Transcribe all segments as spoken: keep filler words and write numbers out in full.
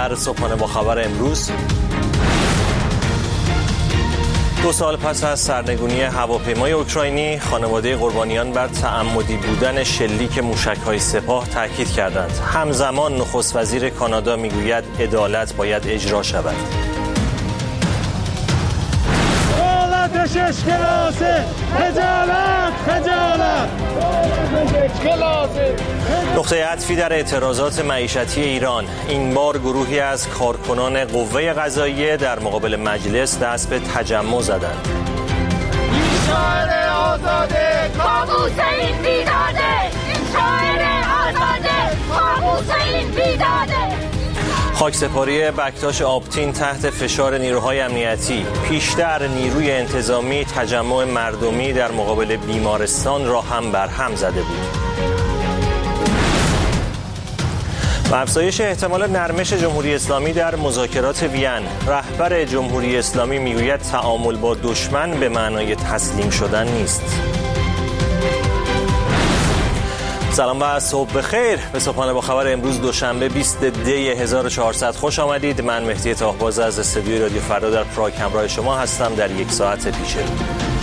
در صبحانه با خبر امروز. دو سال پس از سرنگونی هواپیمای اوکراینی، خانواده قربانیان بر تعمدی بودن شلیک موشک‌های سپاه تاکید کردند. همزمان نخست وزیر کانادا میگوید عدالت باید اجرا شود. نقطه عطفی در اعتراضات معیشتی ایران. این بار گروهی از کارکنان قوه قضاییه در مقابل مجلس دست به تجمع زدند. این شاعر آزاده کابوس این بیداده، این شاعر آزاده کابوس این بیداده. خاکسپاری بکتاش آبتین تحت فشار نیروهای امنیتی. پیشتر نیروی انتظامی تجمع مردمی در مقابل بیمارستان را هم بر هم زده بود. و افزایش احتمال نرمش جمهوری اسلامی در مذاکرات وین. رهبر جمهوری اسلامی میگوید تعامل با دشمن به معنای تسلیم شدن نیست. سلام و صبح بخیر. به صبحانه با خبر امروز دوشنبه بیست دی هزار و چهارصد خوش آمدید. من مهدی طاهباز از استودیوی رادیو فردا در پراگ همراه شما هستم در یک ساعت پیش رو.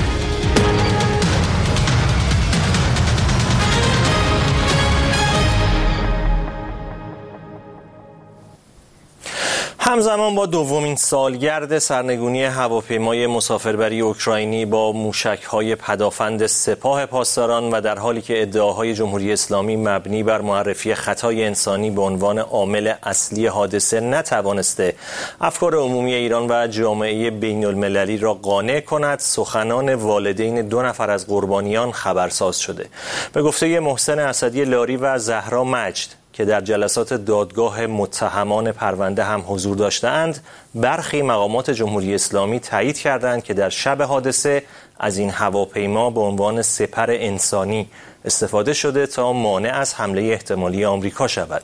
همزمان با دومین سالگرد سرنگونی هواپیمای مسافربری اوکراینی با موشک‌های پدافند سپاه پاسداران و در حالی که ادعاهای جمهوری اسلامی مبنی بر معرفی خطای انسانی به عنوان عامل اصلی حادثه نتوانسته افکار عمومی ایران و جامعه بین‌المللی را قانع کند، سخنان والدین دو نفر از قربانیان خبرساز شده. به گفته محسن اسدی لاری و زهرا مجد که در جلسات دادگاه متهمان پرونده هم حضور داشتند، برخی مقامات جمهوری اسلامی تایید کردند که در شب حادثه از این هواپیما به عنوان سپر انسانی استفاده شده تا مانع از حمله احتمالی آمریکا شود.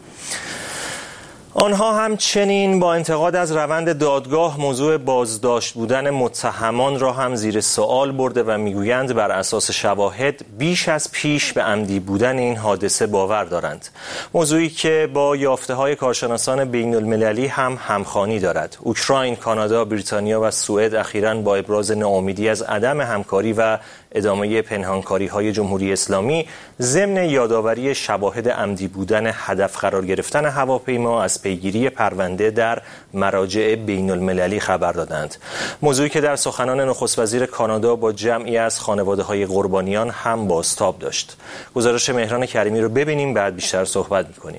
آنها همچنین با انتقاد از روند دادگاه موضوع بازداشت بودن متهمان را هم زیر سوال برده و میگویند بر اساس شواهد بیش از پیش به عمدی بودن این حادثه باور دارند. موضوعی که با یافته‌های کارشناسان بین‌المللی هم همخوانی دارد. اوکراین، کانادا، بریتانیا و سوئد اخیراً با ابراز ناامیدی از عدم همکاری و ادامه پنهانکاری‌های جمهوری اسلامی ضمن یادآوری شواهد عمدی بودن هدف قرار گرفتن هواپیما از پیگیری پرونده در مراجع بین‌المللی خبر دادند. موضوعی که در سخنان نخست وزیر کانادا با جمعی از خانواده‌های قربانیان هم بازتاب داشت. گزارش مهران کریمی رو ببینیم، بعد بیشتر صحبت می‌کنیم.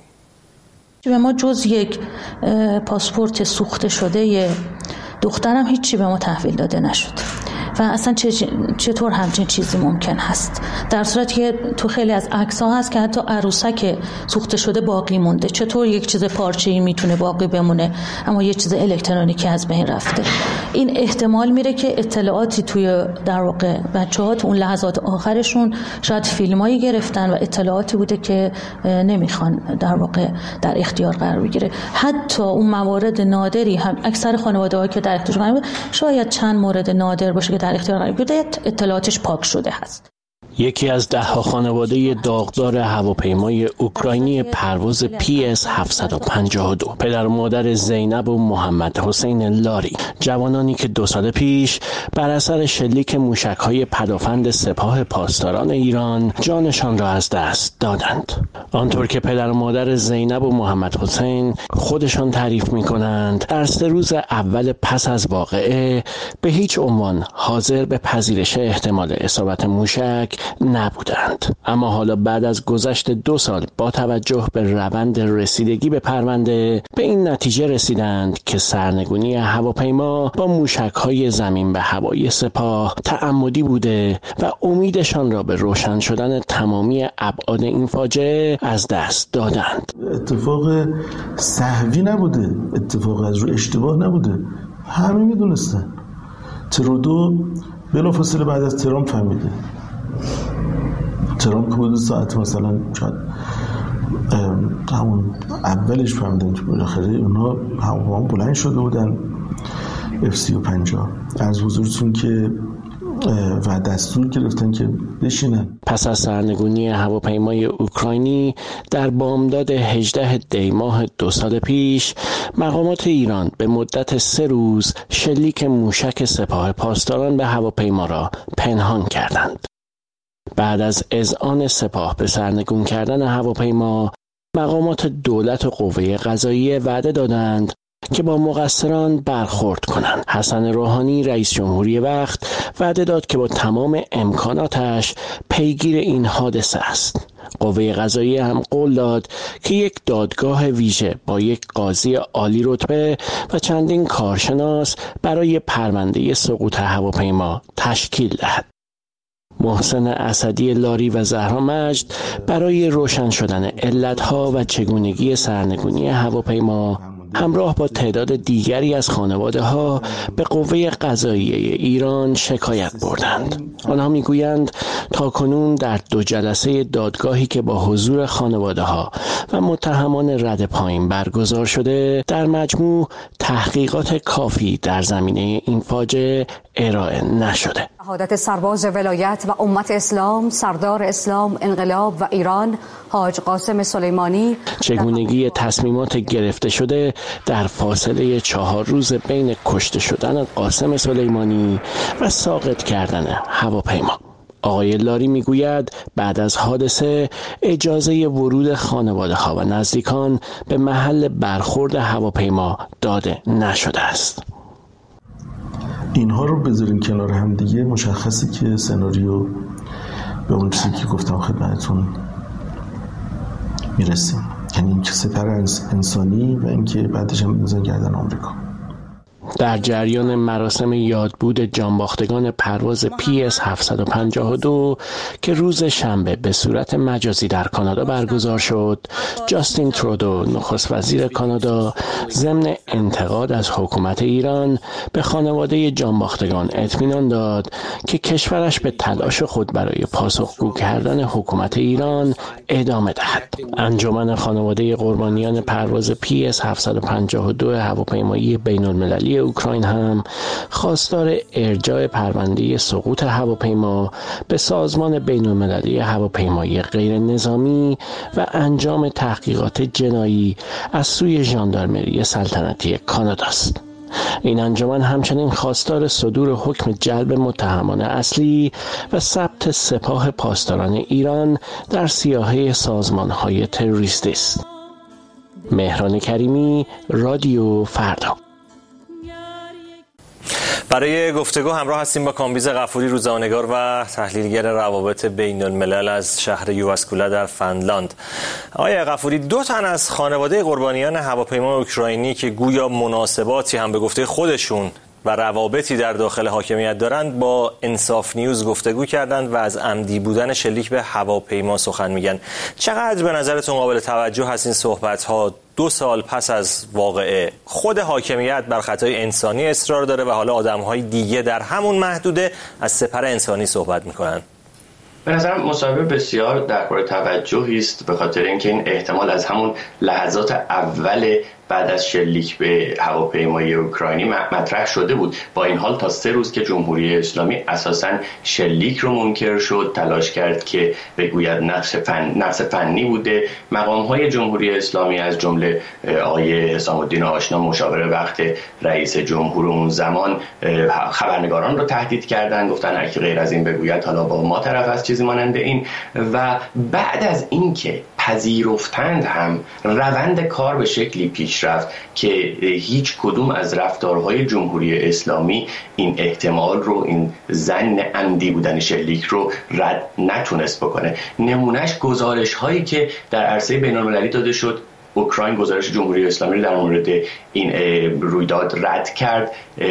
به ما جز یک پاسپورت سوخته شده دخترم هیچی به ما تحویل داده نشد و اصلا چطور همچین چیزی ممکن هست، در صورتی که تو خیلی از عکس‌ها هست که حتی عروسک سوخته شده باقی مونده. چطور یک چیز پارچه‌ای میتونه باقی بمونه اما یک چیز الکترونیکی از بین رفته؟ این احتمال میره که اطلاعاتی توی در واقع بچه‌ها تو اون لحظات آخرشون شاید فیلمایی گرفتن و اطلاعاتی بوده که نمیخوان در واقع در اختیار قرار بگیره. حتی اون موارد نادری هم اکثر خانواده‌ها که در اختیار قرار شاید چند مورد نادر باشه که در اختیار قرار گرفته اطلاعاتش پاک شده هست. یکی از ده ها خانواده داغدار هواپیمای اوکراینی پرواز پی اس هفتصد و پنجاه و دو، پدر و مادر زینب و محمد حسین لاری، جوانانی که دو سال پیش بر اثر شلیک موشک‌های پدافند سپاه پاسداران ایران جانشان را از دست دادند. آنطور که پدر و مادر زینب و محمد حسین خودشان تعریف می‌کنند، در سه روز اول پس از واقعه به هیچ عنوان حاضر به پذیرش احتمال اصابت موشک نبودند. اما حالا بعد از گذشت دو سال با توجه به روند رسیدگی به پرونده به این نتیجه رسیدند که سرنگونی هواپیما با موشک‌های زمین به هوایی سپاه تعمدی بوده و امیدشان را به روشن شدن تمامی ابعاد این فاجعه از دست دادند. اتفاق سهوی نبوده، اتفاق از رو اشتباه نبوده، همه میدونستن. ترودو بلافاصله بعد از ترامپ فهمیده. ترامپ که بود ساعت مثلا شاید همون اولش فهمیدن که بالاخره اونا هم بلند شده بودن اف سی و پنجاه. از حضورتون که و دستور گرفتن که بشینن. پس از سرنگونی هواپیمای اوکراینی در بامداد هجدهم دی ماه دو سال پیش، مقامات ایران به مدت سه روز شلیک موشک سپاه پاسداران به هواپیما را پنهان کردند. بعد از اذعان سپاه به سرنگون کردن هواپیما، مقامات دولت و قوه قضاییه وعده دادند که با مقصران برخورد کنند. حسن روحانی رئیس جمهوری وقت وعده داد که با تمام امکاناتش پیگیر این حادثه است. قوه قضاییه هم قول داد که یک دادگاه ویژه با یک قاضی عالی رتبه و چندین کارشناس برای پرونده سقوط هواپیما تشکیل دهد. محسن اسدی لاری و زهرا مجد برای روشن شدن علتها و چگونگی سرنگونی هواپیما همراه با تعداد دیگری از خانواده‌ها به قوه قضاییه ایران شکایت بردند. آنها میگویند تاکنون در دو جلسه دادگاهی که با حضور خانواده‌ها و متهمان رد پایین برگزار شده، در مجموع تحقیقات کافی در زمینه این فاجعه ارائه نشده. شهادت سرباز ولایت و امت اسلام، سردار اسلام، انقلاب و ایران، حاج قاسم سلیمانی، چگونگی تصمیمات گرفته شده در فاصله چهار روز بین کشته شدن قاسم سلیمانی و ساقط کردن هواپیما. آقای لاری میگوید بعد از حادثه اجازه ورود خانواده ها و نزدیکان به محل برخورد هواپیما داده نشده است. اینها رو بذاریم کنار هم دیگه، مشخصه که سناریو به اون چیزی که گفتم خدمتتون میرسیم، یعنی این که سپر انسانی و اینکه بعدش هم بزن گردن آمریکا. در جریان مراسم یادبود جانباختگان پرواز پی اس هفتصد و پنجاه و دو که روز شنبه به صورت مجازی در کانادا برگزار شد، جاستین ترودو نخست وزیر کانادا ضمن انتقاد از حکومت ایران به خانواده جانباختگان اطمینان داد که کشورش به تلاش خود برای پاسخگو کردن حکومت ایران ادامه دهد. انجمن خانواده قربانیان پرواز پی اس هفتصد و پنجاه و دو هواپیمایی بین‌المللی اوکراین هم خواستار ارجاع پرونده سقوط هواپیما به سازمان بین‌المللی هواپیمایی غیر نظامی و انجام تحقیقات جنایی از سوی ژاندارمری سلطنتی کانادا است. این انجمن همچنین خواستار صدور حکم جلب متهمان اصلی و ثبت سپاه پاسداران ایران در سیاهه سازمان‌های تروریستی است. مهران کریمی، رادیو فردا. برای گفتگو همراه هستیم با کامبیز غفوری، روزنامه‌نگار و تحلیلگر روابط بین الملل از شهر یوواسکولا در فنلاند. آقای غفوری، دو تن از خانواده قربانیان هواپیما اوکراینی که گویا مناسباتی هم به گفته خودشون و روابطی در داخل حاکمیت دارند با انصاف نیوز گفتگو کردند و از عمدی بودن شلیک به هواپیما سخن میگن. چقدر به نظرتون قابل توجه هست این صحبت‌ها دو سال پس از واقعه؟ خود حاکمیت بر خطای انسانی اصرار داره و حالا آدم‌های دیگه در همون محدوده از سپر انسانی صحبت میکنن. به نظرم مصاحبه بسیار در حال توجهی است، به خاطر اینکه این احتمال از همون لحظات اول بعد از شلیک به هواپیمای اوکراینی مطرح شده بود. با این حال تا سه روز که جمهوری اسلامی اساساً شلیک رو منکر شد، تلاش کرد که بگوید نقص فن نقص فنی بوده، مقام‌های جمهوری اسلامی از جمله آقای حسام الدین آشنا مشاور وقت رئیس جمهور اون زمان خبرنگاران رو تهدید کردن، گفتن هر کی غیر از این بگوید حالا با ما طرف از چیزی مانند این. و بعد از اینکه پذیرفتند هم روند کار به شکلی پیش رفت که هیچ کدوم از رفتارهای جمهوری اسلامی این احتمال رو، این ظن عمدی بودن شلیک رو رد نتونست بکنه. نمونهش گزارش هایی که در عرصه بین‌المللی داده شد. اوکراین گزارش جمهوری اسلامی رو در مورد این رویداد رد کرد.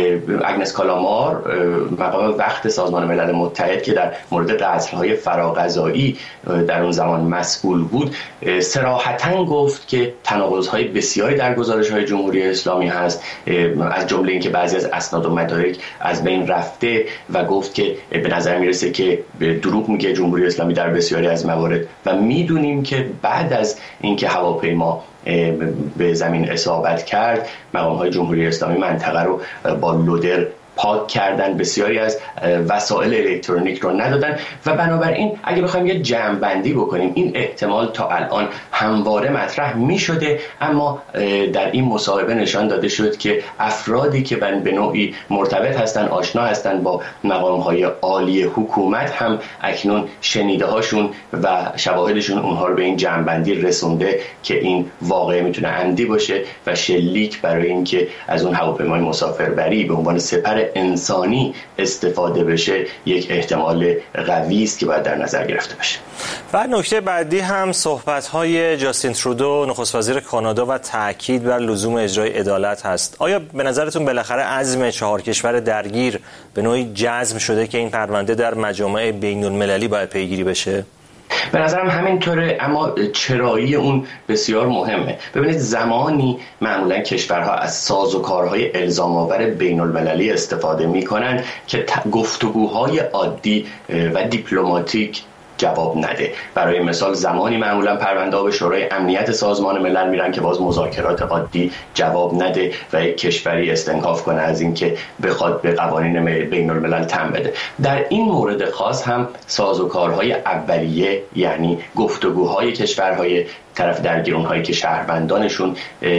اگنس کالامار مقام وقت سازمان ملل متحد که در مورد قتل‌های فراغذایی در اون زمان مسئول بود، صراحتاً گفت که تناقض‌های بسیاری در گزارش‌های جمهوری اسلامی هست، از جمله اینکه بعضی از اسناد و مدارک از بین رفته، و گفت که به نظر میرسه که دروغ میگه جمهوری اسلامی در بسیاری از موارد. و میدونیم که بعد از اینکه هواپیما به زمین اصابت کرد، مقام‌های جمهوری اسلامی منطقه رو با لودر پاک کردن، بسیاری از وسایل الکترونیک رو ندادن و بنابراین اگه بخوایم یه جمع‌بندی بکنیم این احتمال تا الان همواره مطرح می شده، اما در این مصاحبه نشان داده شد که افرادی که به نوعی مرتبط هستن، آشنا هستن با مقام‌های عالی حکومت هم اکنون شنیده هاشون و شواهدشون اونها رو به این جمع‌بندی رسونده که این واقعه میتونه عمدی باشه و شلیک برای اینکه از اون هواپیمای مسافربری به عنوان سپر انسانی استفاده بشه یک احتمال قوی است که باید در نظر گرفته بشه. و نکته بعدی هم صحبت‌های جاستین ترودو نخست وزیر کانادا و تاکید بر لزوم اجرای عدالت هست. آیا به نظرتون بالاخره عزم چهار کشور درگیر به نوعی جزم شده که این پرونده در مجامع بین‌المللی باید پیگیری بشه؟ به نظرم همینطوره، اما چرایی اون بسیار مهمه. ببینید زمانی معمولا کشورها از سازوکارهای الزام آور بین المللی استفاده میکنن که گفتگوهای عادی و دیپلماتیک جواب نده. برای مثال زمانی معمولا پرونده ها به شورای امنیت سازمان ملل میرن که باز مذاکرات عادی جواب نده و یک کشوری استنکاف کنه از اینکه بخواد به قوانین بین الملل تن بده. در این مورد خاص هم سازوکارهای اولیه، یعنی گفتگوهای کشورهای طرف درگیرون‌هایی که شهروندانشون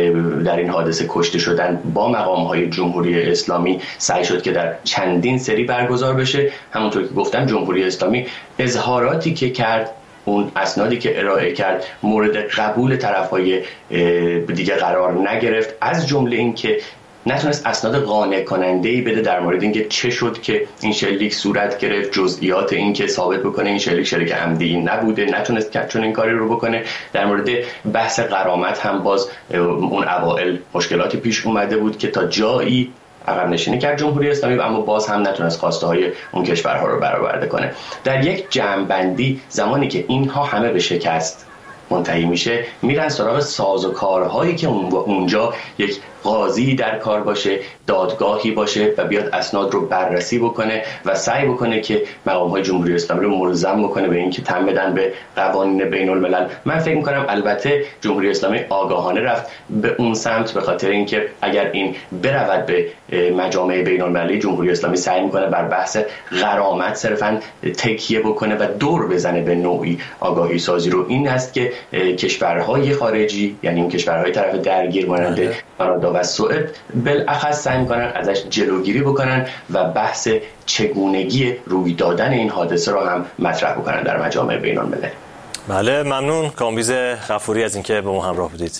در این حادثه کشته شدن با مقام‌های جمهوری اسلامی سعی شد که در چندین سری برگزار بشه. همونطور که گفتم جمهوری اسلامی اظهاراتی که کرد، اون اسنادی که ارائه کرد مورد قبول طرف‌های دیگه قرار نگرفت، از جمله این که نتونست اسناد قانع کننده‌ای بده در مورد اینکه چه شد که این شلیک صورت گرفت، جزئیات این که ثابت بکنه این شلیک شلیک عمدی نبوده، نتونست چون این کاری رو بکنه. در مورد بحث غرامت هم باز اون اوائل مشکلاتی پیش اومده بود که تا جایی عقب نشینی کرد جمهوری اسلامی، اما باز هم نتونست خواسته های اون کشورها رو برآورده کنه. در یک جمع‌بندی زمانی که اینها همه به شکست منتهی میشه، میرن سراغ سازوکارهایی که اونجا یک قاضی در کار باشه، دادگاهی باشه و بیاد اسناد رو بررسی بکنه و سعی بکنه که مقام‌های جمهوری اسلامی رو ملزم بکنه به اینکه تن بدن به قوانین بین الملل. من فکر می‌کنم البته جمهوری اسلامی آگاهانه رفت به اون سمت، به خاطر اینکه اگر این برود به مجامع بین المللی، جمهوری اسلامی سعی می‌کنه بر بحث غرامت صرفاً تکیه بکنه و دور بزنه به نوعی آگاهی سازی رو. این است که کشورهای خارجی، یعنی اون کشورهای طرف درگیر مانند کانادا و سوئد، بالاخص سعی می‌کنن ازش جلوگیری بکنن و بحث چگونگی روی دادن این حادثه رو هم مطرح بکنن در مجامع بین المللی. بله، ممنون کامبیز غفوری از اینکه با ما همراه بودید.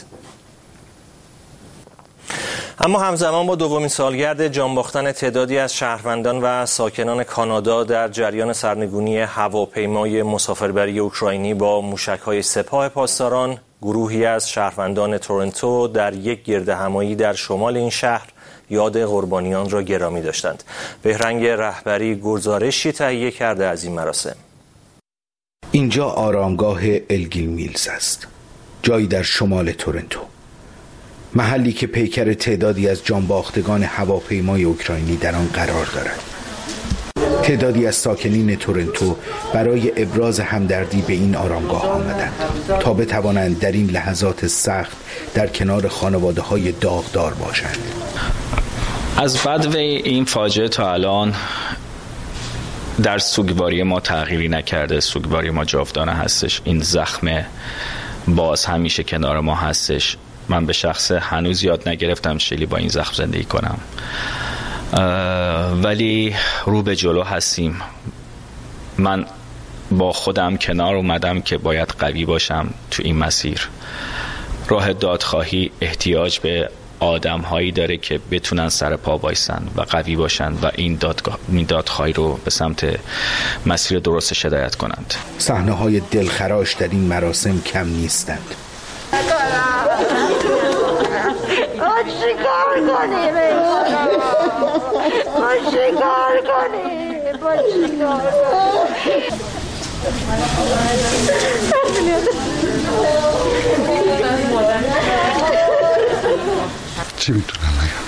اما همزمان با دومین سالگرد جان باختن تعدادی از شهروندان و ساکنان کانادا در جریان سرنگونی هواپیمای مسافربری اوکراینی با موشک‌های سپاه پاسداران، گروهی از شهروندان تورنتو در یک گردهمایی در شمال این شهر یاد قربانیان را گرامی داشتند. بهرنگ رهبری گزارشی تهیه کرده از این مراسم. اینجا آرامگاه الگیل میلز است، جایی در شمال تورنتو، محلی که پیکر تعدادی از جانباختگان هواپیمای اوکراینی در آن قرار دارد. تعدادی از ساکنین تورنتو برای ابراز همدردی به این آرامگاه آمدند تا بتوانند در این لحظات سخت در کنار خانواده‌های داغدار باشند. از بدو این فاجعه تا الان در سوگواری ما تغییری نکرده. سوگواری ما جاودانه هستش. این زخم باز همیشه کنار ما هستش. من به شخص هنوز یاد نگرفتم چلی با این زخم زندگی کنم، ولی رو به جلو هستیم. من با خودم کنار اومدم که باید قوی باشم تو این مسیر. راه دادخواهی احتیاج به آدم هایی داره که بتونن سر پا بایستن و قوی باشن و این دادگاه این دادخواهی رو به سمت مسیر درست هدایت کنند. صحنه های دلخراش در این مراسم کم نیستند. ما چیکار کنیم؟ ما چیکار کنیم؟ ما چیکار کنیم؟ چی میتونم بگم؟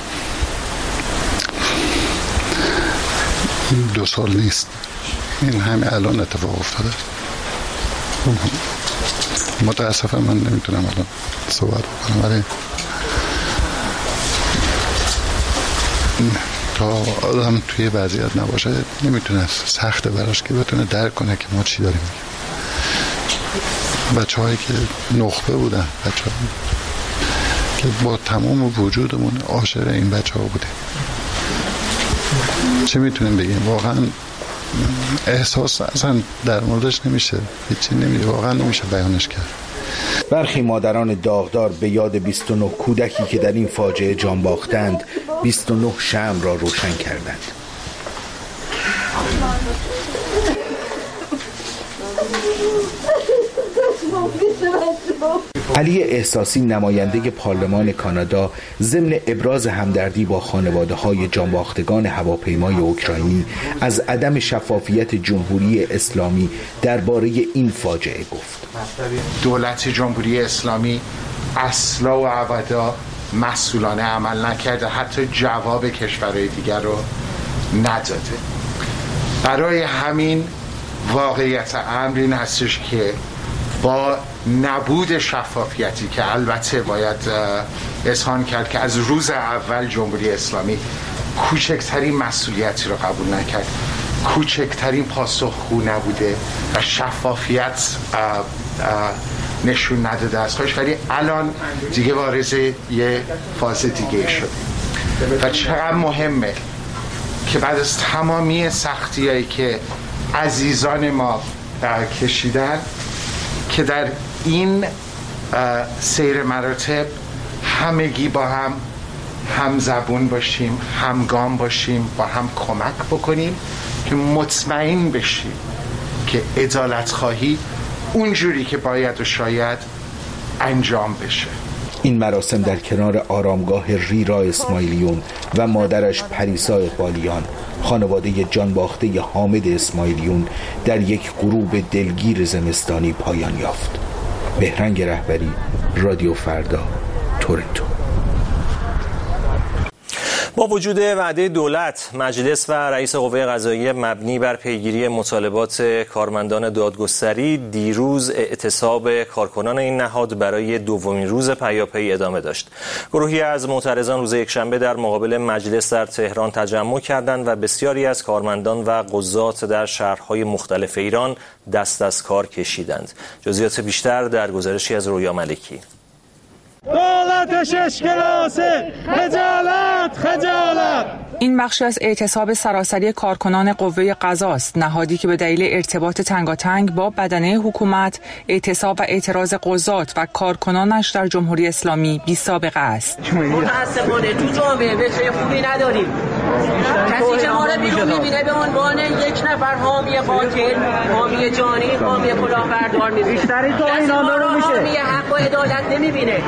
این دو سال نیست، این همه الان اتفاق افتاده. متاسفم من نمیتونم الان صحبت بکنم، ولی تا آدم توی وضعیت نباشه نمیتونه، سخته براش که بتونه درک کنه که ما چی داریم میگیم. بچه هایی که نخبه بودن، بچه هایی که با تمام وجودمون عاشق این بچه ها بودیم، چی میتونیم بگیم؟ واقعا احساس اصلا در موردش نمیشه، هیچی نمیشه، واقعا نمیشه بیانش کرد. برخی مادران داغدار به یاد بیست و نه کودکی که در این فاجعه جان باختند بیست و نه شمع را روشن کردند. علی احساسی نماینده پارلمان کانادا ضمن ابراز همدردی با خانواده‌های جانباختگان هواپیمای اوکراینی از عدم شفافیت جمهوری اسلامی درباره این فاجعه گفت. دولت جمهوری اسلامی اصلا و ابدا مسئولانه عمل نکرده، حتی جواب کشورهای دیگر رو نداده. برای همین واقعیت امر این هستش که با نبود شفافیتی که البته باید اذعان کرد که از روز اول جمهوری اسلامی کوچکترین مسئولیتی رو قبول نکرد، کوچکترین پاسخگو نبوده و شفافیت اه اه نشون نداده از خودش، ولی الان دیگه وارد یه فاز دیگه شده و چقدر مهمه که بعد از تمامی سختی‌هایی که عزیزان ما کشیدن که در این سیر مراتب همگی با هم هم زبون باشیم، همگام باشیم، با هم کمک بکنیم که مطمئن بشیم که عدالت خواهی اونجوری که باید و شاید انجام بشه. این مراسم در کنار آرامگاه ریرا اسماعیلیون و مادرش پریسا اقبالیان، خانواده جانباخته حامد اسماعیلیون، در یک غروب دلگیر زمستانی پایان یافت. بهرنگ رهبری، رادیو فردا، تورنتو. با وجود وعده دولت، مجلس و رئیس قوه قضاییه مبنی بر پیگیری مطالبات کارمندان دادگستری، دیروز اعتصاب کارکنان این نهاد برای دومین روز پیاپی ادامه داشت. گروهی از معترضان روز یکشنبه در مقابل مجلس در تهران تجمع کردند و بسیاری از کارمندان و قضات در شهرهای مختلف ایران دست از کار کشیدند. جزئیات بیشتر در گزارشی از رویا ملکی. دولتش اشکلاسه، خجالت خجالت. این بخشی از اعتصاب سراسری کارکنان قوه قضا است، نهادی که به دلیل ارتباط تنگاتنگ با بدنه حکومت، اعتصاب و اعتراض قضات و کارکنانش در جمهوری اسلامی بی سابقه است. متاسفانه تو جامعه بچه خوبی نداریم. کسی که ما رو بیرون میبینه به عنوان یک نفر حامی قاتل، حامی جانی، حامی کلاهبردار میبینه. بیشتری تو اینا رو میشه. حامی حق و عدالت نمیبینه.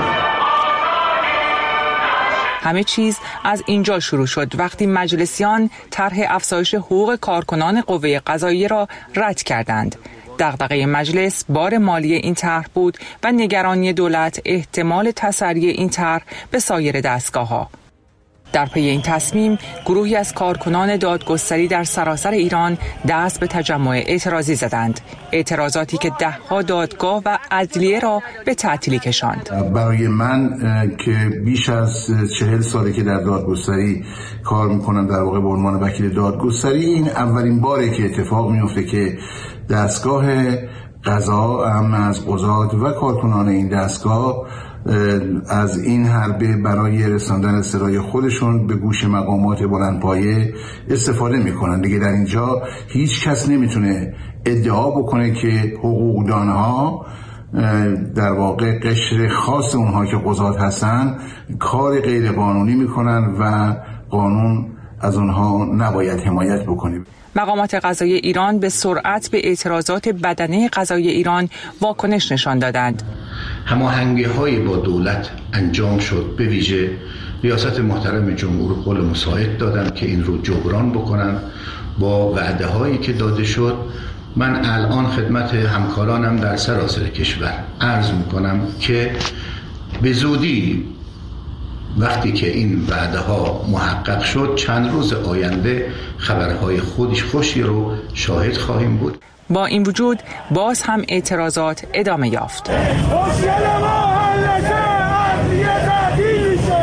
همه چیز از اینجا شروع شد وقتی مجلسیان طرح افزایش حقوق کارکنان قوه قضاییه را رد کردند. دغدغه مجلس بار مالی این طرح بود و نگرانی دولت احتمال تسری این طرح به سایر دستگاه‌ها. در پی این تصمیم، گروهی از کارکنان دادگستری در سراسر ایران دست به تجمع اعتراضی زدند. اعتراضاتی که ده‌ها دادگاه و عدلیه را به تعطیلی کشاند. برای من که بیش از چهل ساله که در دادگستری کار میکنم، در واقع به عنوان وکیل دادگستری، این اولین باره که اتفاق میفته که دستگاه قضا، هم از قضات و کارکنان این دستگاه، از این حربه برای رساندن صدای خودشون به گوش مقامات بلندپایه استفاده میکنن. دیگه در اینجا هیچ کس نمیتونه ادعا بکنه که حقوقدانها، در واقع قشر خاص اونها که قضات هستن، کار غیر قانونی میکنن و قانون از اونها نباید حمایت بکنه. مقامات قضایی ایران به سرعت به اعتراضات بدنه قضایی ایران واکنش نشان دادند. هماهنگی‌های با دولت انجام شد، به ویژه ریاست محترم جمهور قول مساعد دادن که این رو جبران بکنن با وعده هایی که داده شد. من الان خدمت همکارانم در سراسر کشور عرض میکنم که به زودی وقتی که این وعده ها محقق شد، چند روز آینده خبرهای خودش خوشی رو شاهد خواهیم بود. با این وجود باز هم اعتراضات ادامه یافت.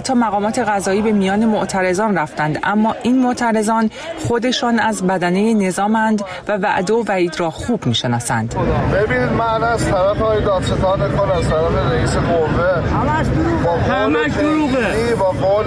حتی مقامات قضایی به میان معترضان رفتند، اما این معترضان خودشان از بدنه نظامند و وعده و وعید را خوب میشناسند. ببینید من از طرف های دادستان کل، از طرف رئیس قوه همش دروغه با قول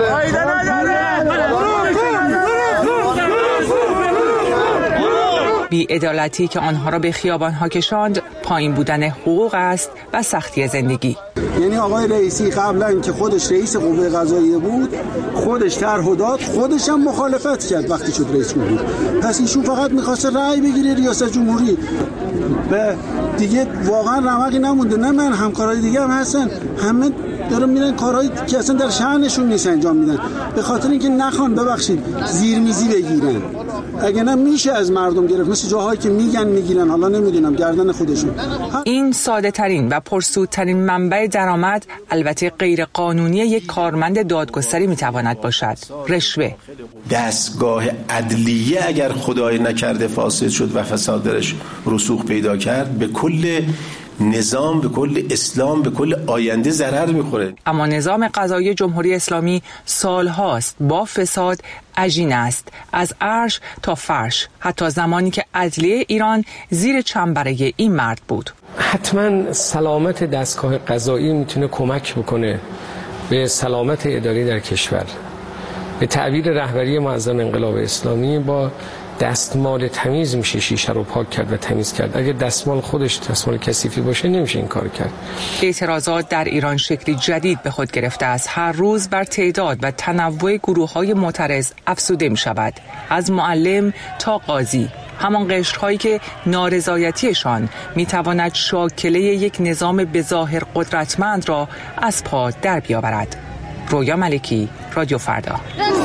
بی‌عدالتی که آنها را به خیابان‌ها کشاند پایین بودن حقوق است و سختی زندگی. یعنی آقای رئیسی قبلا که خودش رئیس قوه قضاییه بود، خودش طرح و داد، خودش هم مخالفت کرد وقتی شد رئیس جمهور. پس ایشون فقط می‌خواسته رأی بگیره ریاست جمهوری و دیگه واقعا رمقی نمونده. نه من همکارای دیگه هم هستن، همه دارن میرن کارهایی که اصلا در شأنشون نیست انجام میدن، به خاطر اینکه نخوان ببخشید زیرمیزی بگیرن. اگه نه میشه از مردم گرفت، مثل جاهایی که میگن میگیرن، حالا نمیدونم گردن خودشون. این ساده ترین و پرسودترین منبع درآمد البته غیر قانونی یک کارمند دادگستری میتواند باشد: رشوه. دستگاه عدلیه اگر خدای نکرده فاسد شد و فساد درش رسوخ پیدا کرد، به کل نظام، به کل اسلام، به کل آینده ضرر میخوره. اما نظام قضایی جمهوری اسلامی سالهاست با فساد عجین است، از عرش تا فرش، حتی زمانی که عدلیه ایران زیر چنبره این مرد بود. حتما سلامت دستگاه قضایی میتونه کمک بکنه به سلامت اداری در کشور. به تعبیر رهبری معظم انقلاب اسلامی، با دستمال تمیز میشه شیشه رو پاک کرد و تمیز کرد. اگه دستمال خودش دستمال کثیفی باشه نمیشه این کار کرد. اعتراضات در ایران شکلی جدید به خود گرفته است. هر روز بر تعداد و تنوع گروه‌های معترض افزوده می‌شود، از معلم تا قاضی. همان قشرهایی که نارضایتیشان میتواند شاکله یک نظام بظاهر قدرتمند را از پا در بیاورد. رویا ملکی، رادیو فردا.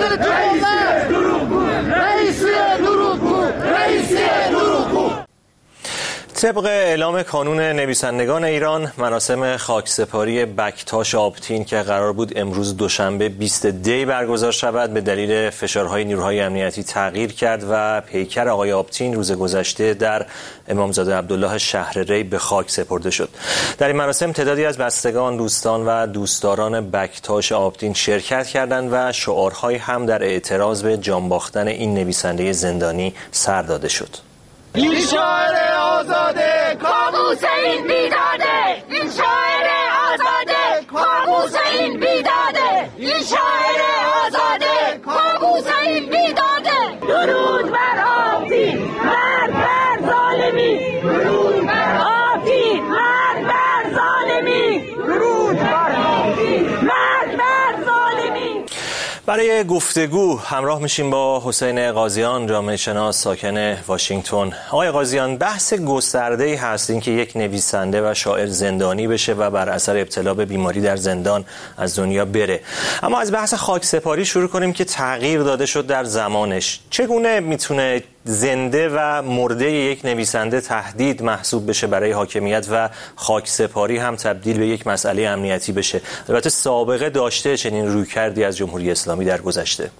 طبق اعلام کانون نویسندگان ایران، مراسم خاکسپاری بکتاش آبتین که قرار بود امروز دوشنبه بیست دی برگزار شود، به دلیل فشارهای نیروهای امنیتی تغییر کرد و پیکر آقای آبتین روز گذشته در امامزاده عبدالله شهرری به خاک سپرده شد. در این مراسم تعدادی از بستگان، دوستان و دوستداران بکتاش آبتین شرکت کردند و شعارهایی هم در اعتراض به جان باختن این نویسنده زندانی سر داده شد. این شاعر آزاده، کابوس این بیداده. این شاعر آزاده، کابوس این بیداده. این شاعر آزاده، کابوس این بیداده. درود بر آبتین، مرد بر ظالمی. درود بر آبتین، مرد بر ظالمی. درود بر آبتین، مرد بر ظالمی. برای گفتگو همراه میشیم با حسین قاضیان، جامعه شناس ساکن واشنگتن. آقای قاضیان، بحث گسترده‌ای هست این که یک نویسنده و شاعر زندانی بشه و بر اثر ابتلا به بیماری در زندان از دنیا بره. اما از بحث خاکسپاری شروع کنیم که تغییر داده شد در زمانش. چگونه میتونه زنده و مرده یک نویسنده تهدید محسوب بشه برای حاکمیت و خاکسپاری هم تبدیل به یک مسئله امنیتی بشه؟ البته سابقه داشته چنین رویکردی از جمهوری اسلامی در گذشته.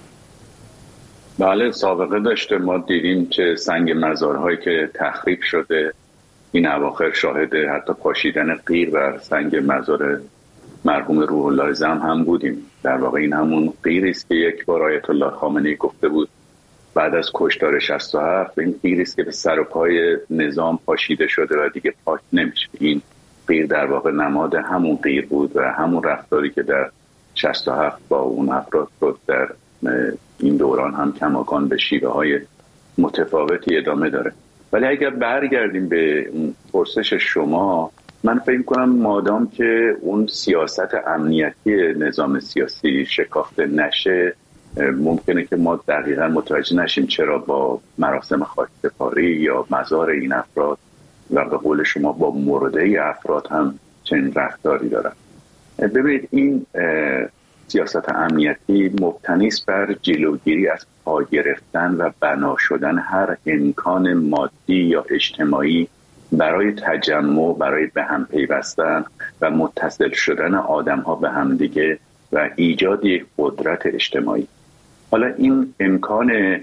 بله سابقه داشته. ما دیدیم چه سنگ مزارهایی که تخریب شده، این اواخر شاهد حتی پاشیدن قیر بر سنگ مزار مرحوم روح الله زم هم بودیم. در واقع این همون قیری است که یک بار آیت الله خامنه‌ای گفته بود بعد از کشتار شصت و هفت، این قیری است که به سر و پای نظام پاشیده شده و دیگه پاک نمیشه. این قیر در واقع نماد همون قیر بود و همون رفتاری که در شصت و هفت با اون افراد شد در این دوران هم کماکان به شیوه های متفاوتی ادامه داره. ولی اگر برگردیم به پرسش شما، من فکر کنم مادام که اون سیاست امنیتی نظام سیاسی شکافته نشه، ممکنه که ما دقیقا متوجه نشیم چرا با مراسم خاکسپاری یا مزار این افراد و به قول شما با مرده افراد هم چنین رفتاری دارن. ببینید این سیاست امنیتی مبتنی است بر جلوگیری از پا گرفتن و بنا شدن هر امکان مادی یا اجتماعی برای تجمع، برای به هم پیوستن و متصل شدن آدم‌ها به هم دیگه و ایجاد یک قدرت اجتماعی. حالا این امکان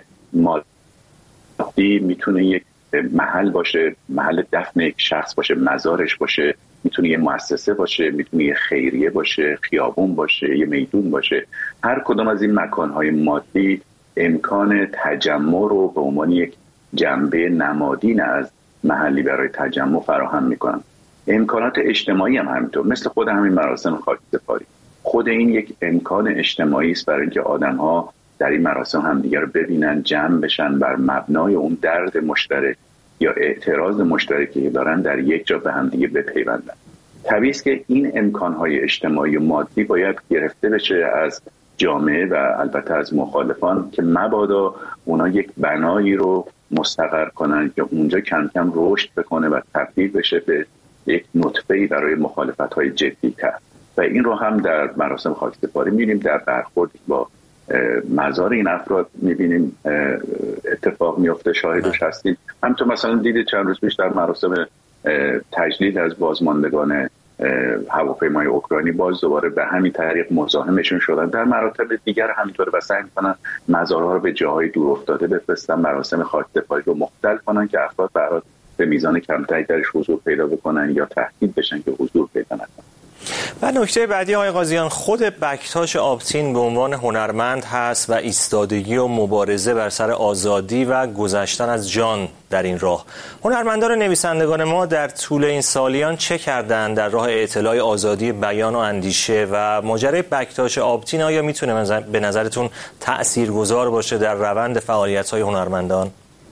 مادی میتونه یک محل باشه، محل دفن یک شخص باشه، مزارش باشه، میتونه یه مؤسسه باشه، میتونه یه خیریه باشه، خیابون باشه، یه میدون باشه. هر کدام از این مکانهای مادی امکان تجمع رو به عنوان یک جنبه نمادین از محلی برای تجمع فراهم میکنن. امکانات اجتماعی هم همینطور، مثل خود همین مراسم خاکسپاری. خود این یک امکان اجتماعی است برای اینکه آدم‌ها در این مراسم همدیگر رو ببینن، جمع بشن، بر مبنای اون درد مشترک یا اعتراض مشترکی دارن در یک جا به همدیگه بپیوندن. طبیعی است که این امکان‌های اجتماعی و مادی باید گرفته بشه از جامعه و البته از مخالفان که مبادا اونا یک بنایی رو مستقر کنن که اونجا کم کم رشد بکنه و تبدیل بشه به یک نطفه‌ای برای مخالفت‌های جدی‌تر. و این رو هم در مراسم خاکسپاری می‌بینیم، در برخورد با مزار این افراد می‌بینیم اتفاق میفته، شاهدش هستیم. همونطور مثلا دیدید چند روز پیش در مراسم تجدید از بازماندگان هواپیمای اوکراینی باز دوباره به همین طریق مزاحمشون شدن. در مراتب دیگر همینطوره و سعی می‌کنن مزارها رو به جاهای دور افتاده بفرستن، مراسم خاکسپاری رو مختل کنن که افراد برای به میزان کمتری درش حضور پیدا بکنن یا تهدید بشن که حضور پیدا نکنن. و نکته بعدی آقای قاضیان، خود بکتاش آبتین به عنوان هنرمند هست و ایستادگی و مبارزه بر سر آزادی و گذشتن از جان در این راه. هنرمندان و نویسندگان ما در طول این سالیان چه کردند در راه اطلاع آزادی بیان و اندیشه و ماجرای بکتاش آبتین آیا میتونه به نظرتون تأثیرگذار باشه در روند فعالیت‌های هنرمندان؟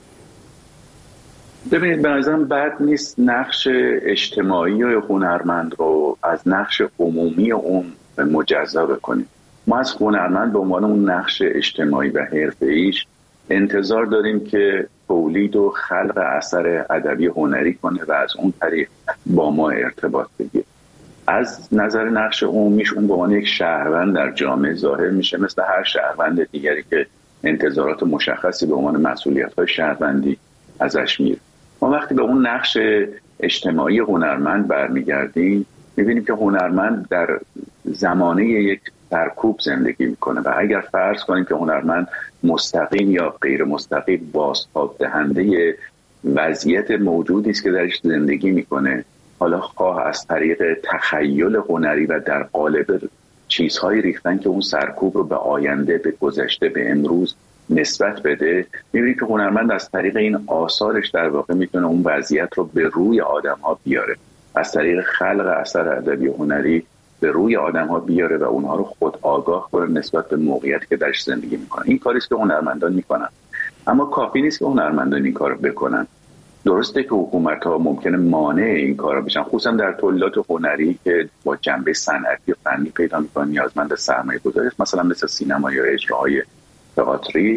ببینید، به نظرم بد نیست نقش اجتماعی و هنرمند رو از نقش عمومی اون مجزا بکنیم. ما از هنرمند به عنوان اون نقش اجتماعی و حرفه‌ایش انتظار داریم که تولید و خلق اثر ادبی هنری کنه و از اون طریق با ما ارتباط بگیره. از نظر نقش عمومیش اون به عنوان یک شهروند در جامعه ظاهر میشه، مثل هر شهروند دیگری که انتظارات مشخصی به عنوان مسئولیت‌های شهروندی ازش میره. ما وقتی به اون نقش اجتماعی هنرمند برمیگردیم میبینیم که هنرمند در زمانه یک سرکوب زندگی میکنه و اگر فرض کنیم که هنرمند مستقیم یا غیر مستقیم بازتاب دهنده وضعیت موجودی است که درش زندگی میکنه، حالا خواه از طریق تخیل هنری و در قالب چیزهایی ریختن که اون سرکوب رو به آینده، به گذشته، به امروز نسبت بده، می‌بینید که هنرمند از طریق این آثارش در واقع میتونه اون وضعیت رو به روی آدم‌ها بیاره، از طریق خلق اثر ادبی هنری به روی آدم‌ها بیاره و اونها رو خود آگاه کنه نسبت به موقعیتی که درش زندگی میکنن. این کاری است که هنرمندان میکنن، اما کافی نیست که هنرمندان این کارو بکنن. درسته که حکومت‌ها ممکنه مانع این کارا بشن، خصوصا در تولیدات هنری که با جنبه صنعتی و فنی پیدا می‌کنن، نیازمند سرمایه‌گذاری است، مثلا مثل سینما یا اجراهای تئاتری.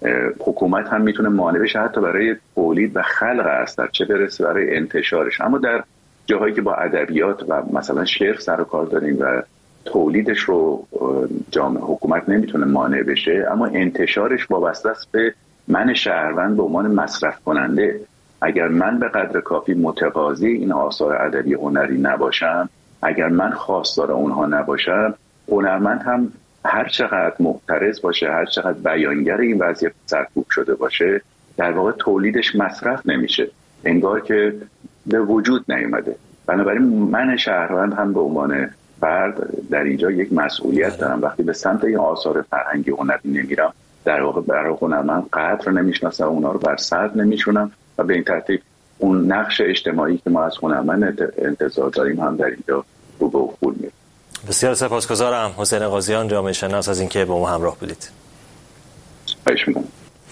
حکومت هم میتونه مانع بشه حتی برای تولید و خلق اثر، چه برسه برای انتشارش. اما در جاهایی که با ادبیات و مثلا شعر سر و کار داریم و تولیدش رو جامعه حکومت نمیتونه مانع بشه، اما انتشارش وابسته است به من شهروند به عنوان مصرف کننده. اگر من به قدر کافی متقاضی این آثار ادبی هنری نباشم، اگر من خواستار اونها نباشم، هنرمند هم هر چقدر معترض باشه، هر چقدر بیانگر این وضعیت سرکوب شده باشه، در واقع تولیدش مصرف نمیشه، انگار که به وجود نیومده. بنابراین من شهروند هم به عنوان فرد در اینجا یک مسئولیت دارم. وقتی به سمت این آثار فرهنگی هنری نمیرم، در واقع برای هنرمند قدر نمیشناسم، اونا رو بر سر نمیشونم و به این ترتیب اون نقش اجتماعی که ما از هنرمند انتظار داریم هم در اینجا رو به افول میره. بسیار سپاسگزارم حسین قاضیان، جامعه شناس، از اینکه با ما همراه بودید. خواهش می‌کنم.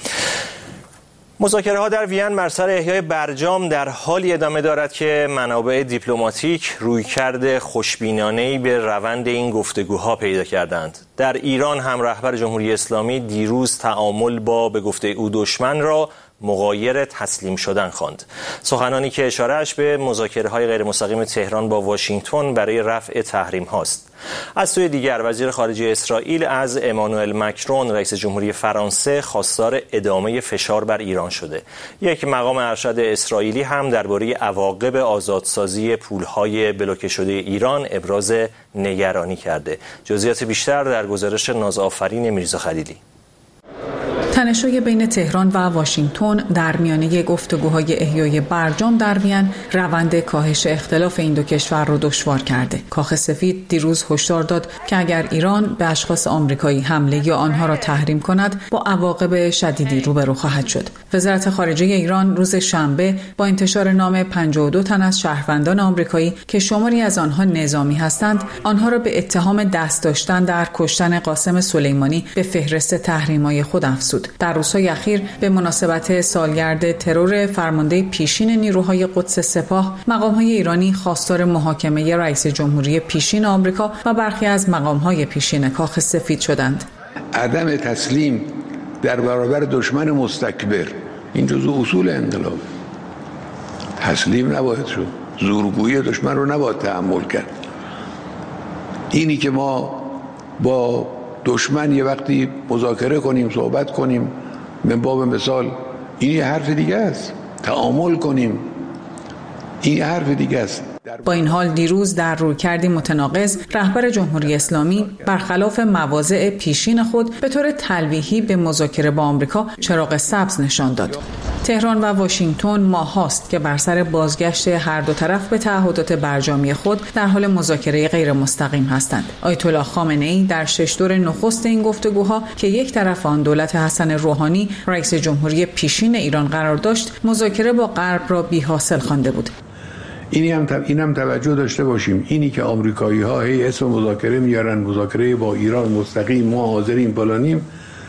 مذاکره ها در وین بر سر احیای برجام در حالی ادامه دارد که منابع دیپلماتیک رویکرد خوشبینانه‌ای به روند این گفتگوها پیدا کردند. در ایران هم رهبر جمهوری اسلامی دیروز تعامل با به گفته او دشمن را مغایر تسلیم شدن خواند. سخنانی که اشارهش به مذاکره‌های غیر مستقیم تهران با واشنگتن برای رفع تحریم هاست. از سوی دیگر وزیر خارجه اسرائیل از امانوئل مکرون رئیس جمهوری فرانسه خواستار ادامه فشار بر ایران شده. یک مقام ارشد اسرائیلی هم درباره عواقب آزادسازی پولهای بلوکه شده ایران ابراز نگرانی کرده. جزئیات بیشتر در گزارش نازآفرین میرزا خلیلی. تنش‌های بین تهران و واشنگتن در میانه گفتگوهای احیای برجام در وین روند کاهش اختلاف این دو کشور را دشوار کرده. کاخ سفید دیروز هشدار داد که اگر ایران به اشخاص آمریکایی حمله یا آنها را تحریم کند با عواقب شدیدی روبرو خواهد شد. وزارت خارجه ایران روز شنبه با انتشار نام پنجاه و دو تن از شهروندان آمریکایی که شماری از آنها نظامی هستند، آنها را به اتهام دست داشتن در کشتن قاسم سلیمانی به فهرست تحریم‌های خود افزود. در روزهای اخیر به مناسبت سالگرد ترور فرمانده پیشین نیروهای قدس سپاه، مقام‌های ایرانی خواستار محاکمه رئیس جمهوری پیشین آمریکا و برخی از مقام‌های پیشین کاخ سفید شدند. عدم تسلیم در برابر دشمن مستکبر این جزو اصول انقلاب. تسلیم نباید شد. زورگویی دشمن رو نباید تحمل کرد. اینی که ما با دشمن یه وقتی مذاکره کنیم، صحبت کنیم، من باب مثال این یه حرف دیگه است. تعامل کنیم، این حرف دیگه است. با این حال دیروز در رویکردی متناقض رهبر جمهوری اسلامی برخلاف مواضع پیشین خود به طور تلویحی به مذاکره با آمریکا چراغ سبز نشان داد. تهران و واشنگتن ماهاست که بر سر بازگشت هر دو طرف به تعهدات برجامی خود در حال مذاکره غیر مستقیم هستند. آیت الله خامنه‌ای در شش دور نخست این گفتگوها که یک طرف آن دولت حسن روحانی رئیس جمهوری پیشین ایران قرار داشت، مذاکره با غرب را بی‌حاصل خوانده بود. اینی هم اینم توجه داشته باشیم، اینی که آمریکایی‌ها هی اسم مذاکره میارن، مذاکره با ایران مستقیم، ما حاضریم فلانیم،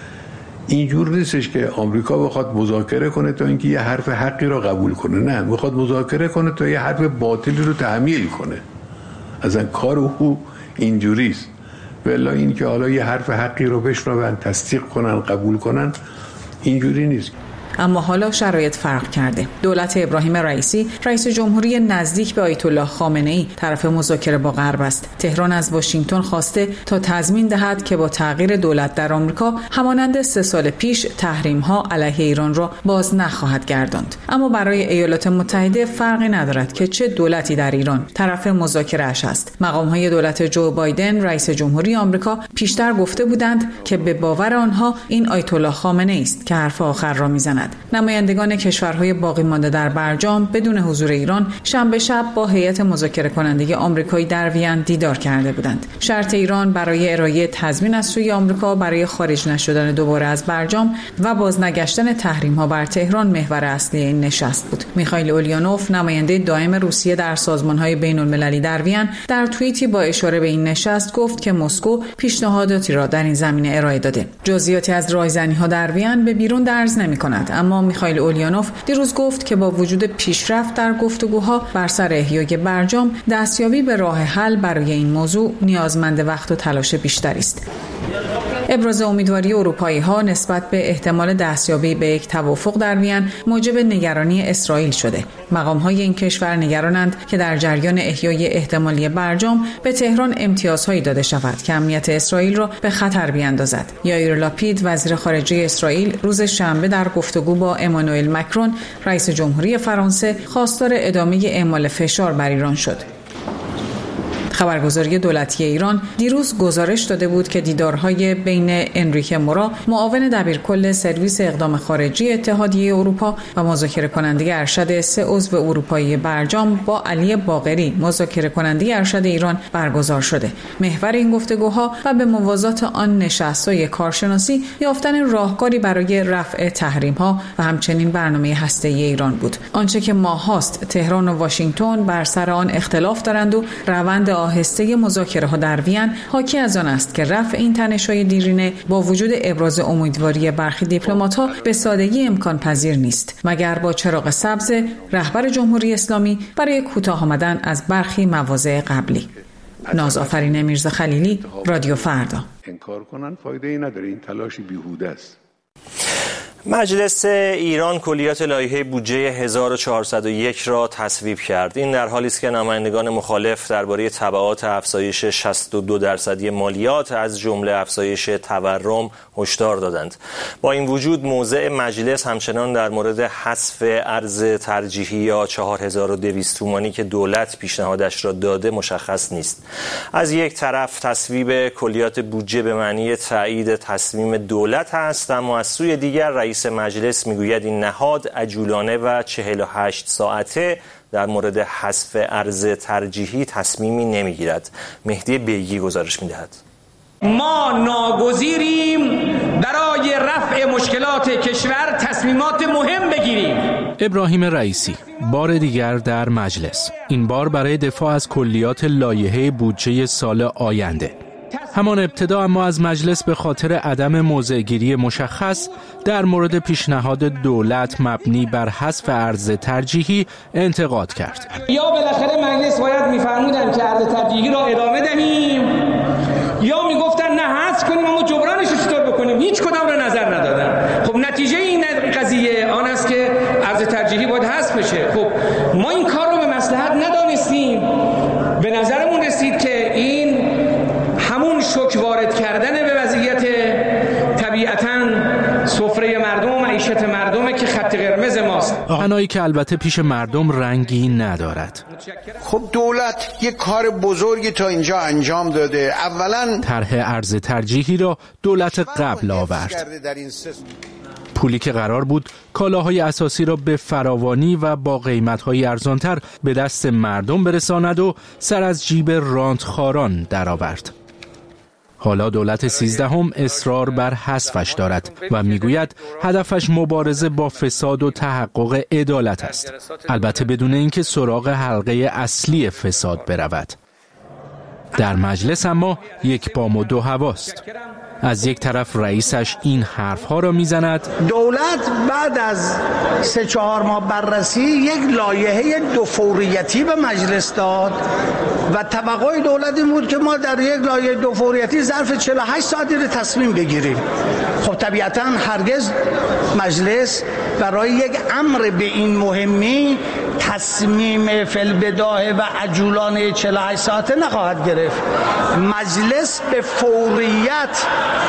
اینجور نیستش که آمریکا بخواد مذاکره کنه تا اینکه یه حرف حقی رو قبول کنه. نه، میخواد مذاکره کنه تا یه حرف باطلی رو تحمیل کنه. اصلا کار او اینجوریست. ولی این که حالا یه حرف حقی رو بشنون، تصدیق کنن، قبول کنن، اینجوری نیست. اما حالا شرایط فرق کرده. دولت ابراهیم رئیسی، رئیس جمهوری نزدیک به آیت الله خامنه‌ای، طرف مذاکره با غرب است. تهران از واشنگتن خواسته تا تضمین دهد که با تغییر دولت در آمریکا همانند سه سال پیش تحریم‌ها علیه ایران را باز نخواهد گرداند. اما برای ایالات متحده فرقی ندارد که چه دولتی در ایران طرف مذاکره‌اش است. مقام‌های دولت جو بایدن، رئیس جمهوری آمریکا، پیشتر گفته بودند که به باور آنها این آیت الله خامنه‌ای است که حرف آخر را میزند. نمایندگان کشورهای باقی مانده در برجام بدون حضور ایران شنبه شب با هیئت مذاکره کننده آمریکایی در وین دیدار کرده بودند. شرط ایران برای ارائه تضمین از سوی آمریکا برای خارج نشدن دوباره از برجام و بازنگشتن تحریم‌ها بر تهران محور اصلی این نشست بود. میخائیل اولیانوف، نماینده دائم روسیه در سازمان‌های بین‌المللی در وین، در توییتی با اشاره به این نشست گفت که مسکو پیشنهاداتی را در این زمینه ارائه داده. جزئیاتی از رایزنی‌ها در وین به بیرون درز نمی‌کند، اما میخائیل اولیانوف دیروز گفت که با وجود پیشرفت در گفتگوها بر سر احیای برجام، دستیابی به راه حل برای این موضوع نیازمند وقت و تلاش بیشتری است. ابراز امیدواری اروپایی‌ها نسبت به احتمال دستیابی به یک توافق در وین موجب نگرانی اسرائیل شده. مقام‌های این کشور نگرانند که در جریان احیای احتمالی برجام به تهران امتیازهایی داده شود که امنیت اسرائیل را به خطر بیاندازد. یائیر لاپید، وزیر خارجه اسرائیل، روز شنبه در گفتگو با امانوئل مکرون، رئیس جمهوری فرانسه، خواستار ادامه اعمال فشار بر ایران شد. خبرگزاری دولتی ایران دیروز گزارش داده بود که دیدارهای بین انریکه مورا، معاون دبیرکل سرویس اقدام خارجی اتحادیه اروپا و مذاکره کننده ارشد سه عضو اروپایی برجام با علی باقری، مذاکره کننده ارشد ایران، برگزار شده. محور این گفتگوها و به موازات آن نشست‌های کارشناسی یافتن راهکاری برای رفع تحریم‌ها و همچنین برنامه هسته‌ای ایران بود. آنچه که ماهاست تهران و واشنگتن بر سر آن اختلاف دارند و روند آهسته مذاکره ها در وین حاکی از آن است که رفع این تنش‌های دیرینه با وجود ابراز امیدواری برخی دیپلمات‌ها به سادگی امکان پذیر نیست، مگر با چراغ سبز رهبر جمهوری اسلامی برای کوتاه آمدن از برخی مواضع قبلی. نازآفرین میرزا خلیلی، رادیو فردا. انکار کنن فایده ای نداره، این تلاش بیهوده است. مجلس ایران کلیات لایحه بودجه هزار و چهارصد و یک را تصویب کرد. این در حالی است که نمایندگان مخالف درباره تبعات افزایش شصت و دو درصدی مالیات از جمله افزایش تورم هشدار دادند. با این وجود موضع مجلس همچنان در مورد حذف ارز ترجیحی یا چهار هزار و دویست تومانی که دولت پیشنهادش را داده مشخص نیست. از یک طرف تصویب کلیات بودجه به معنی تایید تصمیم دولت است، اما از سوی دیگر رئیس مجلس میگوید این نهاد عجولانه و چهل و هشت ساعته در مورد حذف ارز ترجیحی تصمیمی نمیگیرد. مهدی بیگی گزارش میدهد. ما ناگزیریم برای رفع مشکلات کشور تصمیمات مهم بگیریم. ابراهیم رئیسی بار دیگر در مجلس، این بار برای دفاع از کلیات لایحه بودجه سال آینده. همان ابتدا اما از مجلس به خاطر عدم موضع‌گیری مشخص در مورد پیشنهاد دولت مبنی بر حذف ارز ترجیحی انتقاد کرد. یا بالاخره مجلس باید می‌فرمودن که ارز ترجیحی را ادامه دهیم، یا میگفتن نه حذف کنیم اما جبرانش رو چطور بکنیم. هیچ کدام را نظر ندادن. خب نتیجه این قضیه آن است که ارز ترجیحی باید حذف بشه. خب ما این کار رو به مصلحت ندانستیم. به نظرمون رسید که این همون شوک وارد کردن به وضعیت طبیعتاً سفره مردم و معیشت مردمه که خط قرمز ماست. آهنایی که البته پیش مردم رنگی ندارد. خب دولت یک کار بزرگی تا اینجا انجام داده. اولاً طرح ارز ترجیحی را دولت قبل آورد. پولی که قرار بود کالاهای اساسی را به فراوانی و با قیمت‌های ارزانتر به دست مردم برساند و سر از جیب رانتخواران درآورد. حالا دولت سیزدهم اصرار بر حذفش دارد و میگوید هدفش مبارزه با فساد و تحقق عدالت است، البته بدون اینکه سراغ حلقه اصلی فساد برود. در مجلس اما یک بام و دو هواست. از یک طرف رئیسش این حرفها را میزند: دولت بعد از سه چهار ماه بررسی یک لایحه دو فوریتی به مجلس داد و توقع دولت این بود که ما در یک لایحه دو فوریتی ظرف چهل و هشت ساعتی رو تصمیم بگیریم. خب طبیعتاً هرگز مجلس برای یک امر به این مهمی تصمیم فی‌البداهه و عجولانه چهل و هشت ساعته نخواهد گرفت. مجلس به فوریت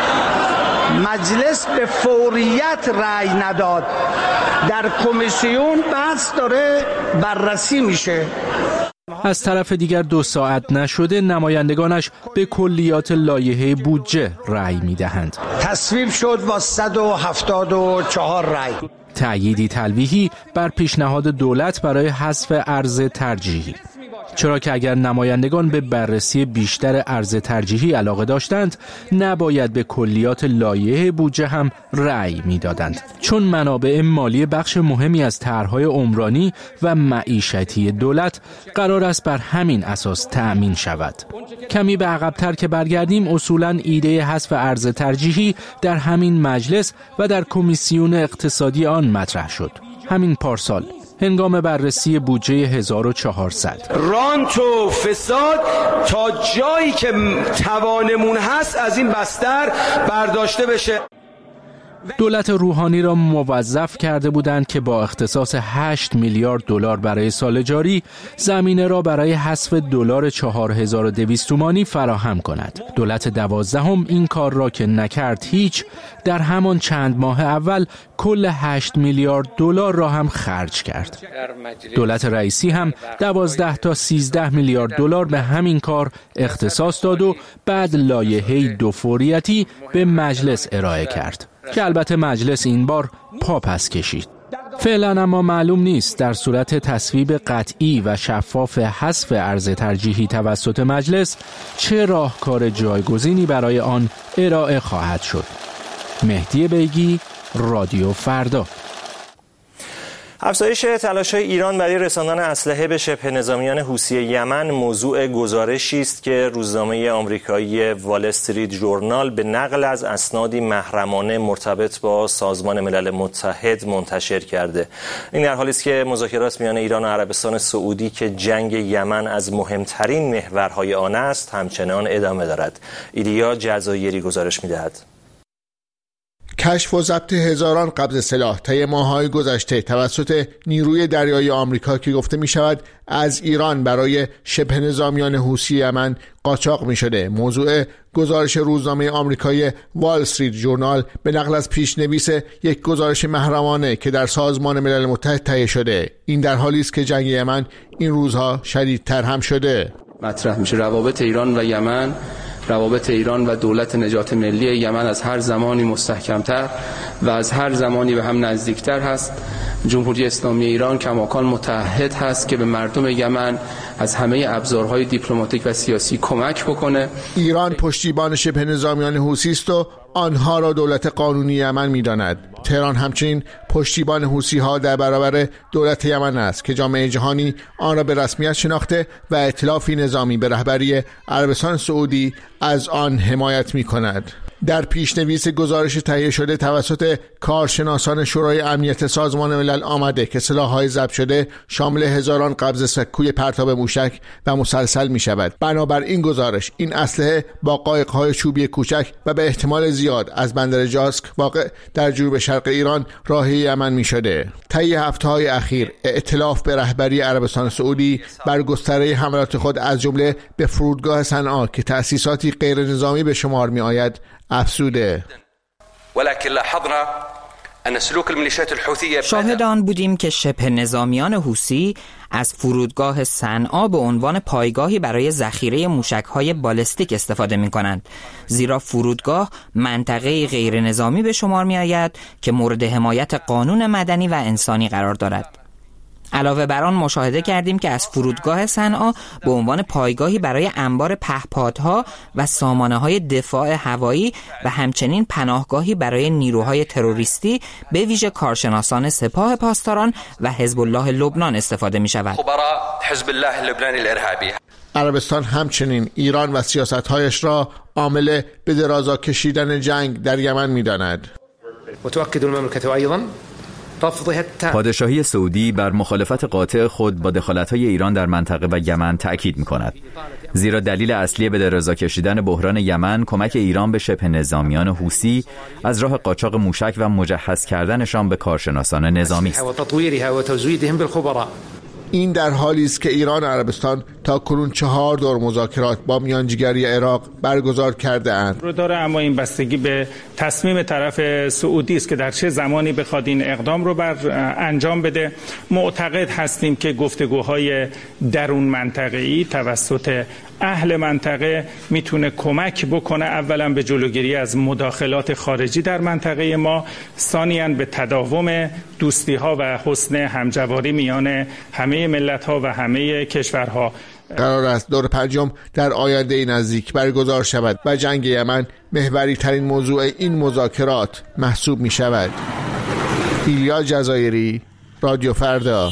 مجلس به فوریت رأی نداد. در کمیسیون بحث داره بررسی میشه. از طرف دیگر دو ساعت نشده نمایندگانش به کلیات لایحه بودجه رأی میدهند. تصویب شد با صد و هفتاد و چهار رأی. تأییدی تلویحی بر پیشنهاد دولت برای حذف ارز ترجیحی، چرا که اگر نمایندگان به بررسی بیشتر ارز ترجیحی علاقه داشتند نباید به کلیات لایحه بودجه هم رأی میدادند، چون منابع مالی بخش مهمی از طرح‌های عمرانی و معیشتی دولت قرار است بر همین اساس تأمین شود. کمی به عقب‌تر که برگردیم، اصولاً ایده حذف ارز ترجیحی در همین مجلس و در کمیسیون اقتصادی آن مطرح شد. همین پارسال هنگام بررسی بودجه هزار و چهارصد. رانت و فساد تا جایی که توانمون هست از این بستر برداشته بشه. دولت روحانی را موظف کرده بودند که با اختصاص هشت میلیارد دلار برای سال جاری زمینه را برای حذف دلار چهار هزار و دویست تومانی فراهم کند. دولت دوازدهم این کار را که نکرد هیچ، در همان چند ماه اول کل هشت میلیارد دلار را هم خرج کرد. دولت رئیسی هم دوازده تا سیزده میلیارد دلار به همین کار اختصاص داد و بعد لایحه دو فوریتی به مجلس ارائه کرد که البته مجلس این بار پا پس کشید. فعلا اما معلوم نیست در صورت تصویب قطعی و شفاف حذف ارز ترجیحی توسط مجلس چه راهکار جایگزینی برای آن ارائه خواهد شد. مهدی بیگی، رادیو فردا. افزایش تلاش‌های ایران برای رساندن اسلحه به شبه نظامیان حوثی یمن موضوع گزارشی است که روزنامه آمریکایی وال استریت ژورنال به نقل از اسنادی محرمانه مرتبط با سازمان ملل متحد منتشر کرده. این در حالی است که مذاکرات میان ایران و عربستان سعودی که جنگ یمن از مهمترین محورهای آن است همچنان ادامه دارد. ایلیا جزایری گزارش می‌دهد. کشف و ضبط هزاران قبض سلاح طی ماه‌های گذشته توسط نیروی دریایی آمریکا که گفته می شود از ایران برای شبه نظامیان حوثی یمن قاچاق می شده. موضوع گزارش روزنامه آمریکایی وال استریت ژورنال به نقل از پیشنویس یک گزارش محرمانه که در سازمان ملل متحد تهیه شده. این در حالی است که جنگ یمن این روزها شدیدتر هم شده. مطرح میشه روابط ایران و یمن، روابط ایران و دولت نجات ملی یمن از هر زمانی مستحکمتر و از هر زمانی به هم نزدیکتر هست. جمهوری اسلامی ایران کماکان متعهد هست که به مردم یمن از همه ابزارهای دیپلماتیک و سیاسی کمک بکنه. ایران پشتیبان شبه نظامیان حوثی است و آنها را دولت قانونی یمن می‌داند. تهران همچنین پشتیبان حوثی‌ها در برابر دولت یمن است که جامعه جهانی آن را به رسمیت شناخته و ائتلافی نظامی به رهبری عربستان سعودی از آن حمایت می‌کند. در پیشنویس گزارش تهیه شده توسط کارشناسان شورای امنیت سازمان ملل آمده که سلاح‌های ضبط شده شامل هزاران قبض سکوی پرتاب موشک و مسلسل می شود. بنابر این گزارش این اسلحه با قایق‌های چوبی کوچک و به احتمال زیاد از بندر جاسک واقع در جنوب شرق ایران راهی یمن می شده. طی هفته‌های اخیر ائتلاف به رهبری عربستان سعودی بر گستره حملات خود از جمله به فرودگاه صنعا که تأسیساتی غیر نظامی به شمار می آید افزوده. ولكن لاحظنا ان سلوك الميليشيات الحوثيه شاهد آن بودیم که شبه نظامیان حوثی از فرودگاه صنعا به عنوان پایگاهی برای ذخیره موشک‌های بالستیک استفاده می‌کنند، زیرا فرودگاه منطقه غیر نظامی به شمار می‌آید که مورد حمایت قانون مدنی و انسانی قرار دارد. علاوه بر آن مشاهده کردیم که از فرودگاه صنعا به عنوان پایگاهی برای انبار پهپادها و سامانه‌های دفاع هوایی و همچنین پناهگاهی برای نیروهای تروریستی به ویژه کارشناسان سپاه پاسداران و حزب الله لبنان استفاده می‌شود. خبراء حزب الله اللبناني الارهابي. عربستان همچنین ایران و سیاست‌هایش را عامل به درازا کشیدن جنگ در یمن می‌داند. وتؤكد المملكة أيضا پادشاهی سعودی بر مخالفت قاطع خود با دخالت‌های ایران در منطقه و یمن تأکید می‌کند، زیرا دلیل اصلی به درازا کشیدن بحران یمن کمک ایران به شبه نظامیان حوثی از راه قاچاق موشک و مجهز کردنشان به کارشناسان نظامی است. این در حالی است که ایران و عربستان تا کنون چهار دور مذاکرات با میانجیگری عراق برگزار کرده اند. رو داره، اما این بستگی به تصمیم طرف سعودی است که در چه زمانی بخواد این اقدام رو بر انجام بده. معتقد هستیم که گفتگوهای درون منطقه‌ای توسط اهل منطقه میتونه کمک بکنه، اولا به جلوگیری از مداخلات خارجی در منطقه ما، ثانیاً به تداوم دوستی ها و حسن همجواری میان همه ملت ها و همه کشورها. قرار است دور پنجم در آینده نزدیک برگزار شود و جنگ یمن محوری ترین موضوع این مذاکرات محسوب می شود. ایلیا جزایری، رادیو فردا.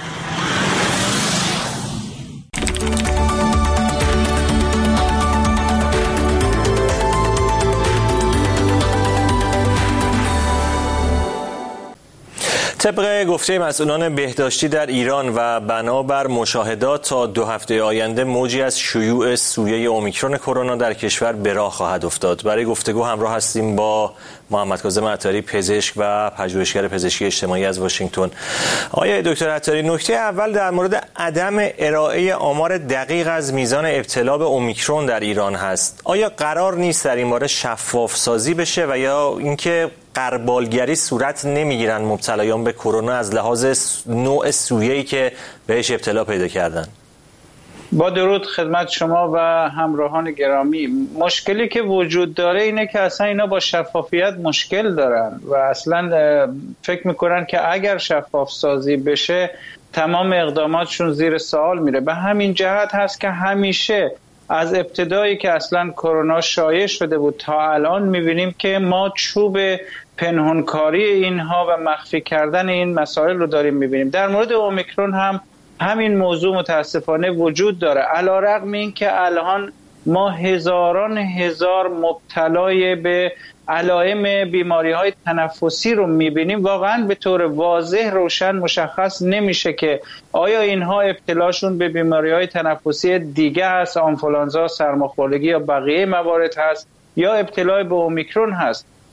طبق گفته مسئولان بهداشتی در ایران و بنابر مشاهدات تا دو هفته آینده موجی از شیوع سویه اومیکرون کرونا در کشور به راه خواهد افتاد. برای گفتگو همراه هستیم با محمد کاظم عطاری، پزشک و پژوهشگر پزشکی اجتماعی از واشنگتن. آقای دکتر عطاری، نکته اول در مورد عدم ارائه آمار دقیق از میزان ابتلا به اومیکرون در ایران هست. آیا قرار نیست در این باره شفاف سازی بشه و یا اینکه غربالگری صورت نمیگیرن مبتلایان به کرونا از لحاظ نوع سویه‌ای که بهش ابتلا پیدا کردن؟ با درود خدمت شما و همراهان گرامی. مشکلی که وجود داره اینه که اصلا اینا با شفافیت مشکل دارن و اصلا فکر میکنن که اگر شفاف سازی بشه تمام اقداماتشون زیر سوال میره. به همین جهت هست که همیشه از ابتدایی که اصلا کرونا شایع شده بود تا الان میبینیم که ما چوب پنهانکاری اینها و مخفی کردن این مسائل رو داریم میبینیم. در مورد اومیکرون هم همین موضوع متاسفانه وجود داره. علیرغم این که الان ما هزاران هزار مبتلای به علائم بیماری‌های تنفسی رو می‌بینیم، واقعاً به طور واضح روشن مشخص نمیشه که آیا اینها ابتلاشون به بیماری‌های تنفسی دیگه است، آنفولانزا، سرماخوردگی یا بقیه موارد هست، یا ابتلا به اومیکرون هست.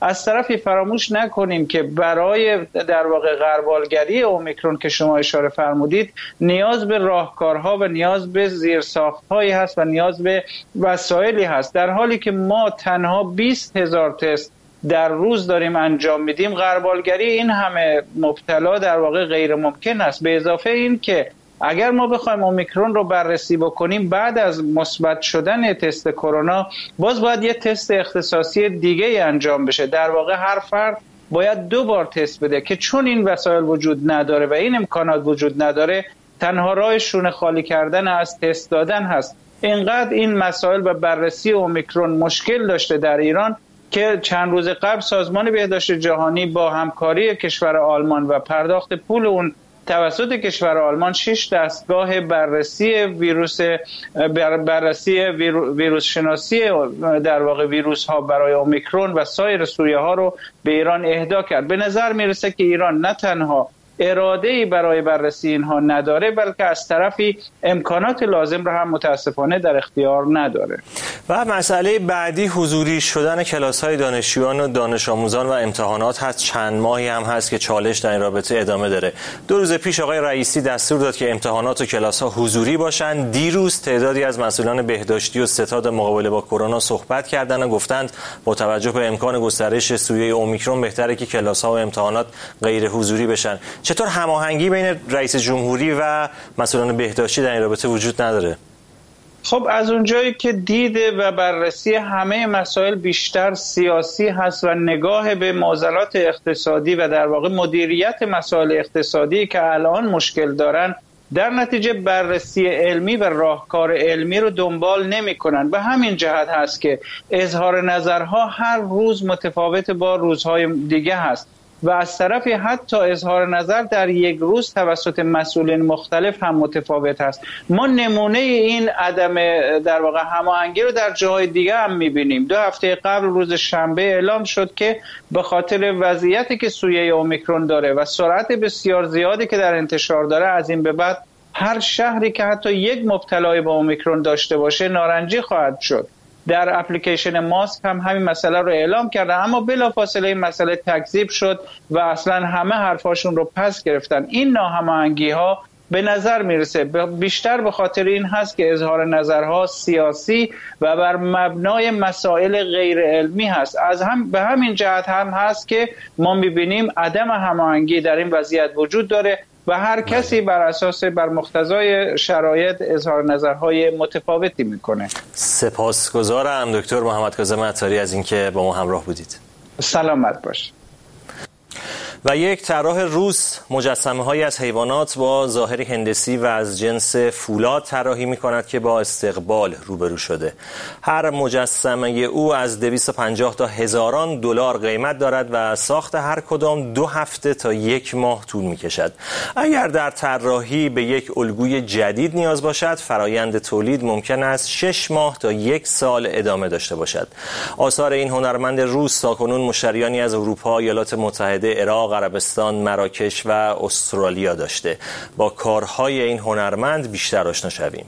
از طرفی فراموش نکنیم که برای در واقع غربالگری اومیکرون که شما اشاره فرمودید نیاز به راهکارها و نیاز به زیرساخت‌هایی هست و نیاز به وسایلی هست. در حالی که ما تنها بیست هزار تست در روز داریم انجام میدیم، غربالگری این همه مبتلا در واقع غیر ممکن است. به اضافه این که اگر ما بخوایم اومیکرون رو بررسی بکنیم بعد از مثبت شدن تست کرونا باز باید یه تست اختصاصی دیگه انجام بشه. در واقع هر فرد باید دو بار تست بده که چون این وسایل وجود نداره و این امکانات وجود نداره، تنها راه شونه خالی کردن از تست دادن هست. اینقدر این مسائل و بررسی اومیکرون مشکل داشته در ایران که چند روز قبل سازمان بهداشت جهانی با همکاری کشور آلمان و پرداخت پول اون توسط کشور آلمان شش دستگاه بررسی ویروس بررسی ویروس شناسی در واقع ویروس ها برای اومیکرون و سایر سویه ها رو به ایران اهدا کرد. به نظر میرسه که ایران نه تنها اراده‌ای برای بررسی اینها نداره بلکه از طرفی امکانات لازم را هم متاسفانه در اختیار نداره. و مسئله بعدی حضوری شدن کلاس‌های دانشجویان و دانش آموزان و امتحانات هست. چند ماهی هم هست که چالش در این رابطه ادامه داره. دو روز پیش آقای رئیسی دستور داد که امتحانات و کلاس‌ها حضوری باشند. دیروز تعدادی از مسئولان بهداشتی و ستاد مقابله با کرونا صحبت کردند و گفتند با توجه به امکان گسترش سویه اومیکرون بهتره که کلاس‌ها و امتحانات غیر حضوری بشن. چطور هماهنگی بین رئیس جمهوری و مسئولان بهداشتی در این رابطه وجود نداره؟ خب از اونجایی که دیده و بررسی همه مسائل بیشتر سیاسی هست و نگاه به معضلات اقتصادی و در واقع مدیریت مسائل اقتصادی که الان مشکل دارن، در نتیجه بررسی علمی و راهکار علمی رو دنبال نمی کنن. به همین جهت هست که اظهار نظرها هر روز متفاوت با روزهای دیگه هست و از طرفی حتی اظهار نظر در یک روز توسط مسئولین مختلف هم متفاوت است. ما نمونه این عدم در واقع هماهنگی رو در جاهای دیگه هم می‌بینیم. دو هفته قبل روز شنبه اعلام شد که به خاطر وضعیتی که سویه اومیکرون داره و سرعت بسیار زیادی که در انتشار داره، از این به بعد هر شهری که حتی یک مبتلای با اومیکرون داشته باشه نارنجی خواهد شد. در اپلیکیشن ماسک هم همین مسئله رو اعلام کردن، اما بلافاصله این مسئله تکذیب شد و اصلا همه حرفاشون رو پس گرفتن. این ناهماهنگی ها به نظر میرسه بیشتر به خاطر این هست که اظهار نظرها سیاسی و بر مبنای مسائل غیر علمی هست. از هم به همین جهت هم هست که ما میبینیم عدم هماهنگی در این وضعیت وجود داره و هر کسی بر اساس بر مقتضای شرایط اظهار نظرهای متفاوتی میکنه. سپاسگزارم دکتر محمد کاظم عطاری از اینکه با ما همراه بودید. سلامت باش. و یک طراح روس مجسمه‌هایی از حیوانات با ظاهری هندسی و از جنس فولاد طراحی می‌کند که با استقبال روبرو شده. هر مجسمه او از دویست و پنجاه تا هزاران دلار قیمت دارد و ساخت هر کدام دو هفته تا یک ماه طول می‌کشد. اگر در طراحی به یک الگوی جدید نیاز باشد، فرایند تولید ممکن است شش ماه تا یک سال ادامه داشته باشد. آثار این هنرمند روس تاکنون مشتریانی از اروپا، ایالات متحده، عراق، عربستان، مراکش و استرالیا داشته. با کارهای این هنرمند بیشتر آشنا شویم.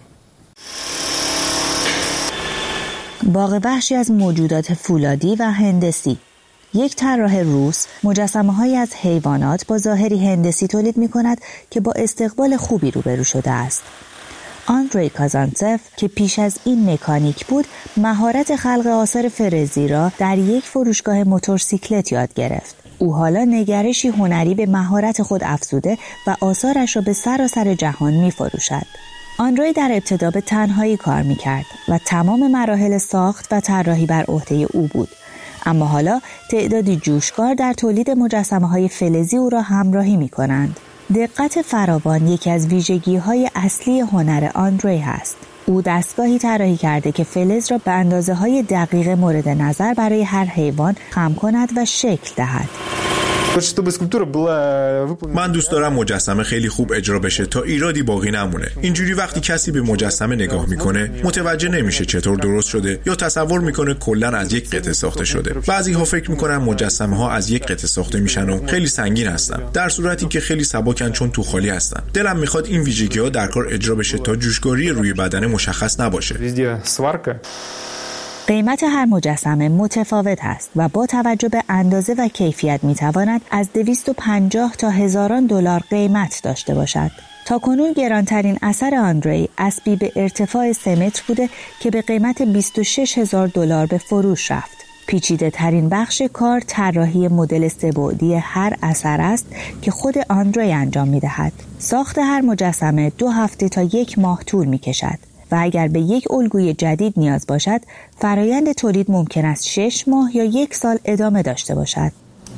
باغ وحشی از موجودات فولادی و هندسی. یک طراح روس مجسمه‌هایی از حیوانات با ظاهری هندسی تولید می‌کند که با استقبال خوبی روبرو شده است. آندری کازانتسف که پیش از این مکانیک بود، مهارت خلق آثار فلزی را در یک فروشگاه موتورسیکلت یاد گرفت. او حالا نگرشی هنری به مهارت خود افزوده و آثارش را به سراسر جهان می فروشد. آندری در ابتدا به تنهایی کار می کرد و تمام مراحل ساخت و طراحی بر عهده او بود. اما حالا تعدادی جوشکار در تولید مجسمه‌های فلزی او را همراهی می کنند. دقت فراوان یکی از ویژگی‌های اصلی هنر آندری هست. او دستگاهی طراحی کرده که فلز را به اندازه‌های دقیق مورد نظر برای هر حیوان خم کند و شکل دهد. من دوست دارم مجسمه خیلی خوب اجرا بشه تا ایرادی باقی نمونه. اینجوری وقتی کسی به مجسمه نگاه میکنه متوجه نمیشه چطور درست شده یا تصور میکنه کلا از یک قطعه ساخته شده. بعضی‌ها فکر میکنن مجسمه ها از یک قطعه ساخته میشن و خیلی سنگین هستن، در صورتی که خیلی سبکن چون تو خالی هستن. دلم میخواد این ویژگی‌ها در کار اجرا بشه تا جوشکاری روی بدن مشخص نباشه. قیمت هر مجسمه متفاوت است و با توجه به اندازه و کیفیت میتواند از دویست و پنجاه تا هزاران دلار قیمت داشته باشد. تا کنون گرانترین اثر آندری اسبی به ارتفاع سه متر بوده که به قیمت بیست و شش هزار دلار به فروش رفت. پیچیده ترین بخش کار طراحی مدل سه‌بعدی هر اثر است که خود آندری انجام می دهد. ساخت هر مجسمه دو هفته تا یک ماه طول می کشد و اگر به یک الگوی جدید نیاز باشد فرایند تولید ممکن است شش ماه یا یک سال ادامه داشته باشد.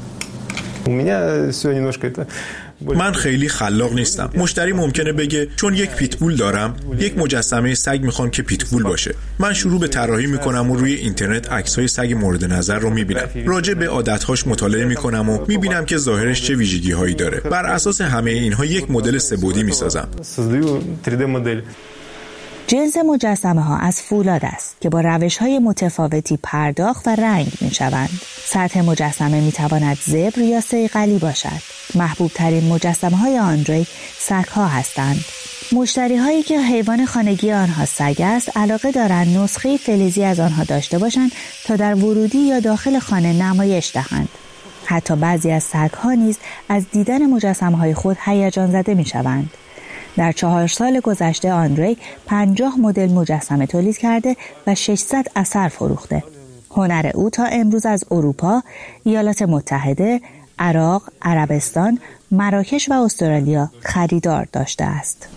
من خیلی خلاق نیستم. مشتری ممکنه بگه چون یک پیتبول دارم یک مجسمه سگ میخوام که پیتبول باشه. من شروع به طراحی میکنم و روی اینترنت عکس‌های سگ مورد نظر رو میبینم. راجع به عادت‌هاش مطالعه میکنم و میبینم که ظاهرش چه ویژگی‌هایی داره. بر اساس همه اینها یک مدل سه‌بعدی میسازم. جنس مجسمه ها از فولاد است که با روش های متفاوتی پرداخت و رنگ می شوند. سطح مجسمه می تواند زبر یا صیقلی باشد. محبوب ترین مجسمه های آندری سگ ها هستند. مشتری هایی که حیوان خانگی آنها سگ است علاقه دارند نسخه فلزی از آنها داشته باشند تا در ورودی یا داخل خانه نمایش دهند. حتی بعضی از سگ ها نیز از دیدن مجسمه های خود هیجان زده می شوند. در چهار سال گذشته آندری پنجاه مدل مجسمه تولید کرده و ششصد اثر فروخته. هنر او تا امروز از اروپا، ایالات متحده، عراق، عربستان، مراکش و استرالیا خریدار داشته است.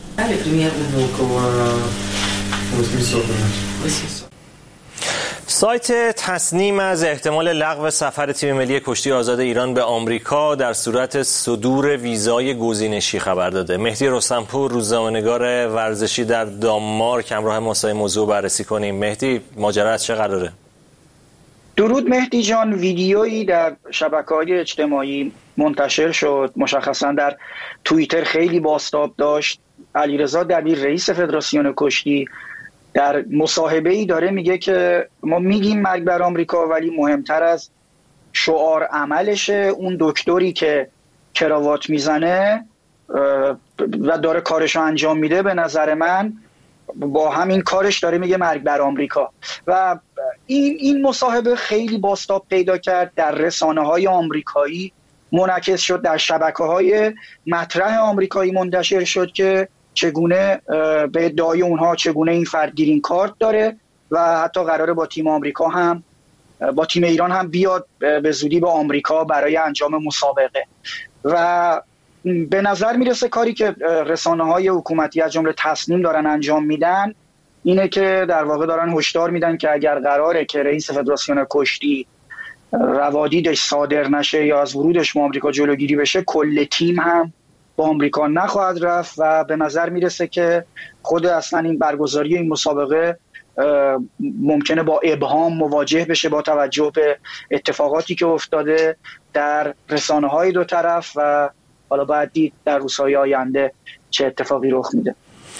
سایت تصنیم از احتمال لغو سفر تیم ملی کشتی آزاد ایران به آمریکا در صورت صدور ویزای گزینشی خبر داده. مهدی رستمپور، روزنامه‌نگار ورزشی در دانمارک، همراه ما این موضوع بررسی کنیم. مهدی، ماجرا از چه قراره؟ درود مهدی جان. ویدیویی در شبکه‌های اجتماعی منتشر شد، مشخصا در توییتر خیلی بازتاب داشت. علیرضا دبیر رئیس فدراسیون کشتی در مصاحبه‌ای داره میگه که ما میگیم مرگ بر آمریکا، ولی مهمتر از شعار عملشه اون دکتری که کراوات میزنه و داره کارشو انجام میده. به نظر من با همین کارش داره میگه مرگ بر آمریکا. و این این مصاحبه خیلی بازتاب پیدا کرد، در رسانه‌های آمریکایی منعکس شد، در شبکه‌های مطرح آمریکایی منتشر شد که چگونه به ادعای اونها چگونه این فرد گرین کارت داره و حتی قراره با تیم آمریکا هم با تیم ایران هم بیاد به زودی به آمریکا برای انجام مسابقه. و به نظر میرسه کاری که رسانه‌های حکومتی از جمله تصنیم دارن انجام میدن اینه که در واقع دارن هشدار میدن که اگر قراره که رئیس فدراسیون کشتی روادیدش صادر نشه یا از ورودش به آمریکا جلوگیری بشه، کل تیم هم با آمریکا نخواهد رفت و به نظر میرسه که خود اصلا این برگزاری این مسابقه ممکنه با ابهام مواجه بشه با توجه به اتفاقاتی که افتاده در رسانه‌های دو طرف و حالا باید دید در روزهای آینده چه اتفاقی رخ میده.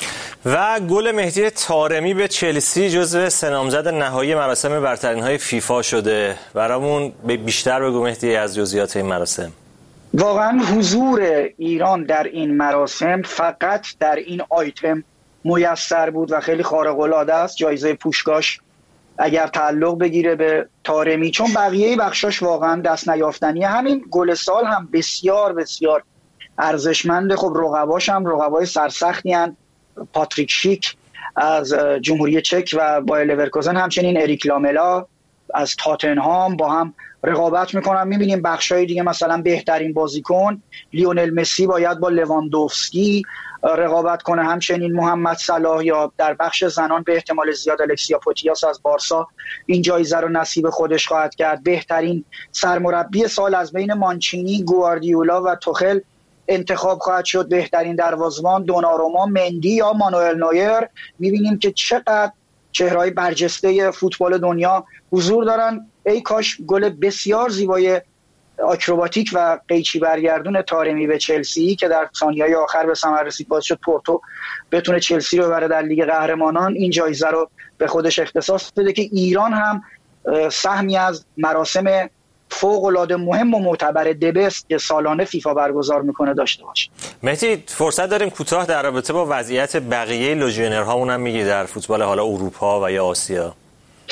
و گل مهدی طارمی به چلسی جزو سه نامزد نهایی مراسم برترین‌های فیفا شده. برامون بیشتر بگو مهدی از جزئیات این مراسم. واقعا حضور ایران در این مراسم فقط در این آیتم میسر بود و خیلی خارق‌العاده است. جایزه پوشکاش اگر تعلق بگیره به طارمی، چون بقیه بخشاش واقعا دست نیافتنیه. همین گل سال هم بسیار بسیار ارزشمنده. خب رقباش هم رقبای سرسختی ان، پاتریک شیک از جمهوری چک و بایر لورکوزن، همچنین اریک لاملا از تاتنهام با هم رقابت میکنن. میبینیم بخشای دیگه مثلا بهترین بازیکن لیونل مسی باید با لواندوفسکی رقابت کنه، همچنین محمد صلاح، یا در بخش زنان به احتمال زیاد الکسیا پوتیاس از بارسا این جایزه رو نصیب خودش خواهد کرد. بهترین سرمربی سال از بین مانچینی، گواردیولا و توخل انتخاب خواهد شد. بهترین دروازه‌بان دوناروما، مندی یا مانوئل نویر. میبینیم که چقدر چهره‌های برجسته فوتبال دنیا حضور دارن. ای کاش گل بسیار زیبای آکروباتیک و قیچی برگردون طارمی به چلسی که در ثانیه‌های آخر به ثمر رسید باعث شد پورتو بتونه چلسی رو ببره در لیگ قهرمانان، این جایزه رو به خودش اختصاص بده که ایران هم سهمی از مراسم فوق‌العاده مهم و معتبر دبست که سالانه فیفا برگزار میکنه داشته باشه. مهدی فرصت داریم کوتاه در رابطه با وضعیت بقیه لژیونرهامون هم میگی در فوتبال حالا اروپا و یا آسیا؟ خب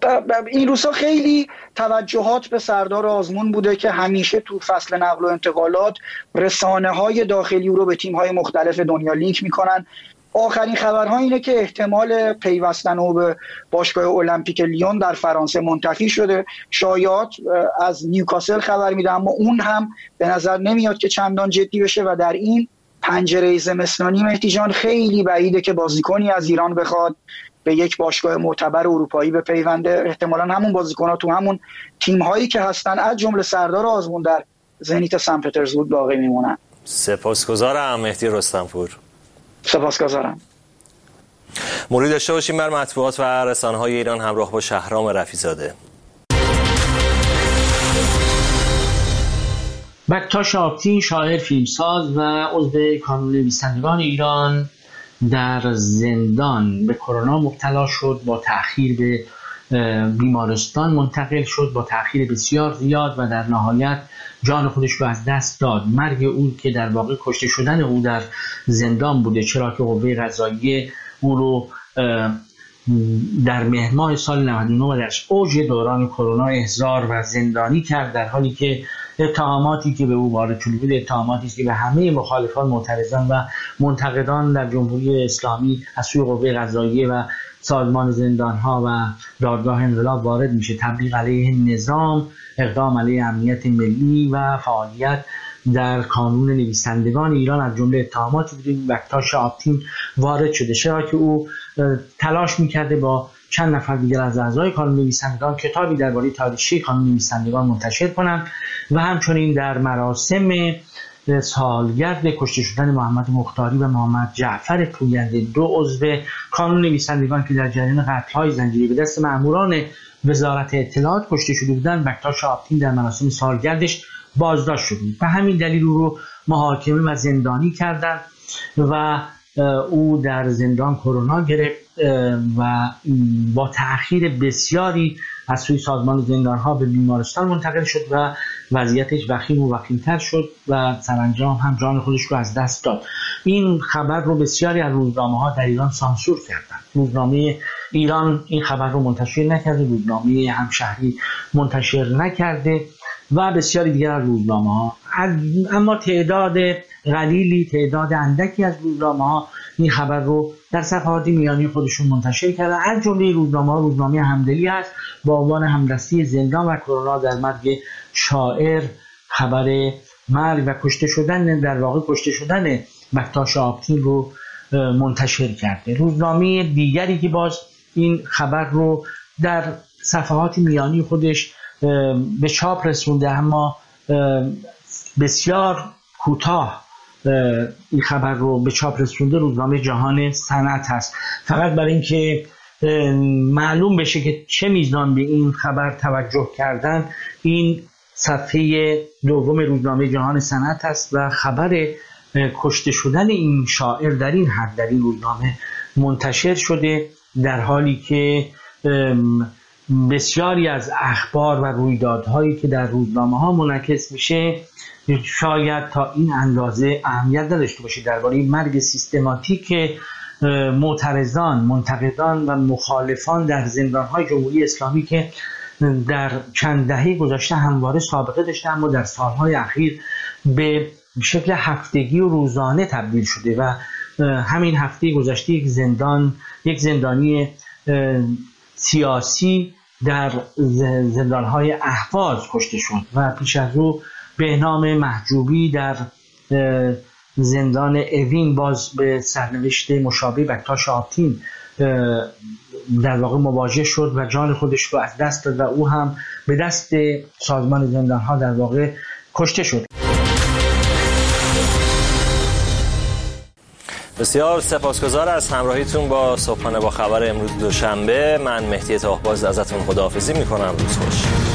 این روزها خیلی توجهات به سردار آزمون بوده که همیشه تو فصل نقل و انتقالات رسانه‌های داخلی رو به تیم‌های مختلف دنیا لینک میکنن. آخرین خبرها اینه که احتمال پیوستن او به باشگاه المپیک لیون در فرانسه منتفی شده. شایعات از نیوکاسل خبر میده، اما اون هم به نظر نمیاد که چندان جدی بشه و در این پنجره زمستانی مهدی جان خیلی بعیده که بازیکنی از ایران بخواد به یک باشگاه معتبر اروپایی بپیونده. احتمالاً همون بازیکن‌ها تو همون تیم‌هایی که هستن از جمله سردار آزمون در زنیت سن پترزبورگ باقی میمونن. سپاسگزارم مهدی رستمپور. سپاسگزارم. مروری داشته باشیم بر مطبوعات و رسانه‌های ایران همراه با شهرام رفیع‌زاده. بکتاش آپتین، شاعر، فیلمساز و عضو کانون نویسندگان ایران در زندان به کرونا مبتلا شد، با تأخیر به بیمارستان منتقل شد، با تأخیر بسیار زیاد و در نهایت جان خودش رو از دست داد. مرگ او که در واقع کشته شدن او در زندان بوده، چرا که قوه قضاییه او رو در مهر ماه سال نود و نه و در اوج دوران کرونا احضار و زندانی کرد، در حالی که اتهاماتی که به او وارد شده بود اتهاماتی است که به همه مخالفان، معترضان و منتقدان در جمهوری اسلامی از سوی قوه قضاییه و سازمان زندان‌ها و دادگاه انقلاب وارد میشه. تبلیغ علیه نظام، اقدام علیه امنیت ملی و فعالیت در کانون نویسندگان ایران از جمله اتهاماتی بوده که بکتاش آپتین وارد شده، چرا که او تلاش میکرده با چند نفر دیگر از اعضای کانون نویسندگان کتابی درباره تاریخچه کانون نویسندگان منتشر کنند و همچنین در مراسم سالگرد کشته شدن محمد مختاری و محمد جعفر پوینده، دو عضو کانون نویسندگان که در جریان قتل‌های زنجیری به دست ماموران وزارت اطلاعات کشته شده بودند، بکتاش آپتین در مراسم سالگردش بازداشت شد. به همین دلیل او رو محاکمه و زندانی کردند و او در زندان کرونا گرفت و با تأخیر بسیاری از سوی سازمان زندان‌ها به بیمارستان منتقل شد و وضعیتش وخیم و وخیم‌تر شد و سرانجام هم جان خودش رو از دست داد. این خبر رو بسیاری از روزنامه‌ها در ایران سانسور کردند. روزنامه ایران این خبر رو منتشر نکرده، روزنامه همشهری منتشر نکرده و بسیاری دیگر از روزنامه‌ها. اما تعداد قلیلی، تعداد اندکی از روزنامه‌ها این خبر رو در صفحات میانی خودشون منتشر کردن. از جمله روزنامه‌ها روزنامه همدلی است با عنوان همدستی زندان و کرونا در مرگ شاعر خبر مرگ و کشته شدن، در واقع کشته شدن بکتاش آپتین رو منتشر کرده. روزنامه دیگری که باز این خبر رو در صفحات میانی خودش به چاپ رسونده اما بسیار کوتاه این خبر رو به چاپ رسونده، روزنامه جهان صنعت هست. فقط برای اینکه معلوم بشه که چه میزان به این خبر توجه کردن، این صفحه دوم روزنامه جهان صنعت هست و خبر کشته شدن این شاعر در این حد در این روزنامه منتشر شده، در حالی که بسیاری از اخبار و رویدادهایی که در روزنامه‌ها منعکس میشه شاید تا این اندازه اهمیت نداشته باشه. درباره مرگ سیستماتیک معترضان، منتقدان و مخالفان در زندان‌های جمهوری اسلامی که در چند دهه گذشته همواره سابقه داشته اما در سالهای اخیر به شکل هفتگی و روزانه تبدیل شده و همین هفته گذشته یک زندان یک زندانی سیاسی در زندان‌های اهواز کشته شد و پیش از او بهنام محجوبی در زندان اوین باز به سرنوشت مشابه بکتاش آپتین در واقع مواجه شد و جان خودش رو از دست داد و او هم به دست سازمان زندان‌ها در واقع کشته شد. بسیار سپاسگزار از همراهیتون با صبحانه با خبر امروز دوشنبه. من مهدی طاهباز ازتون خداحافظی میکنم. روز خوش.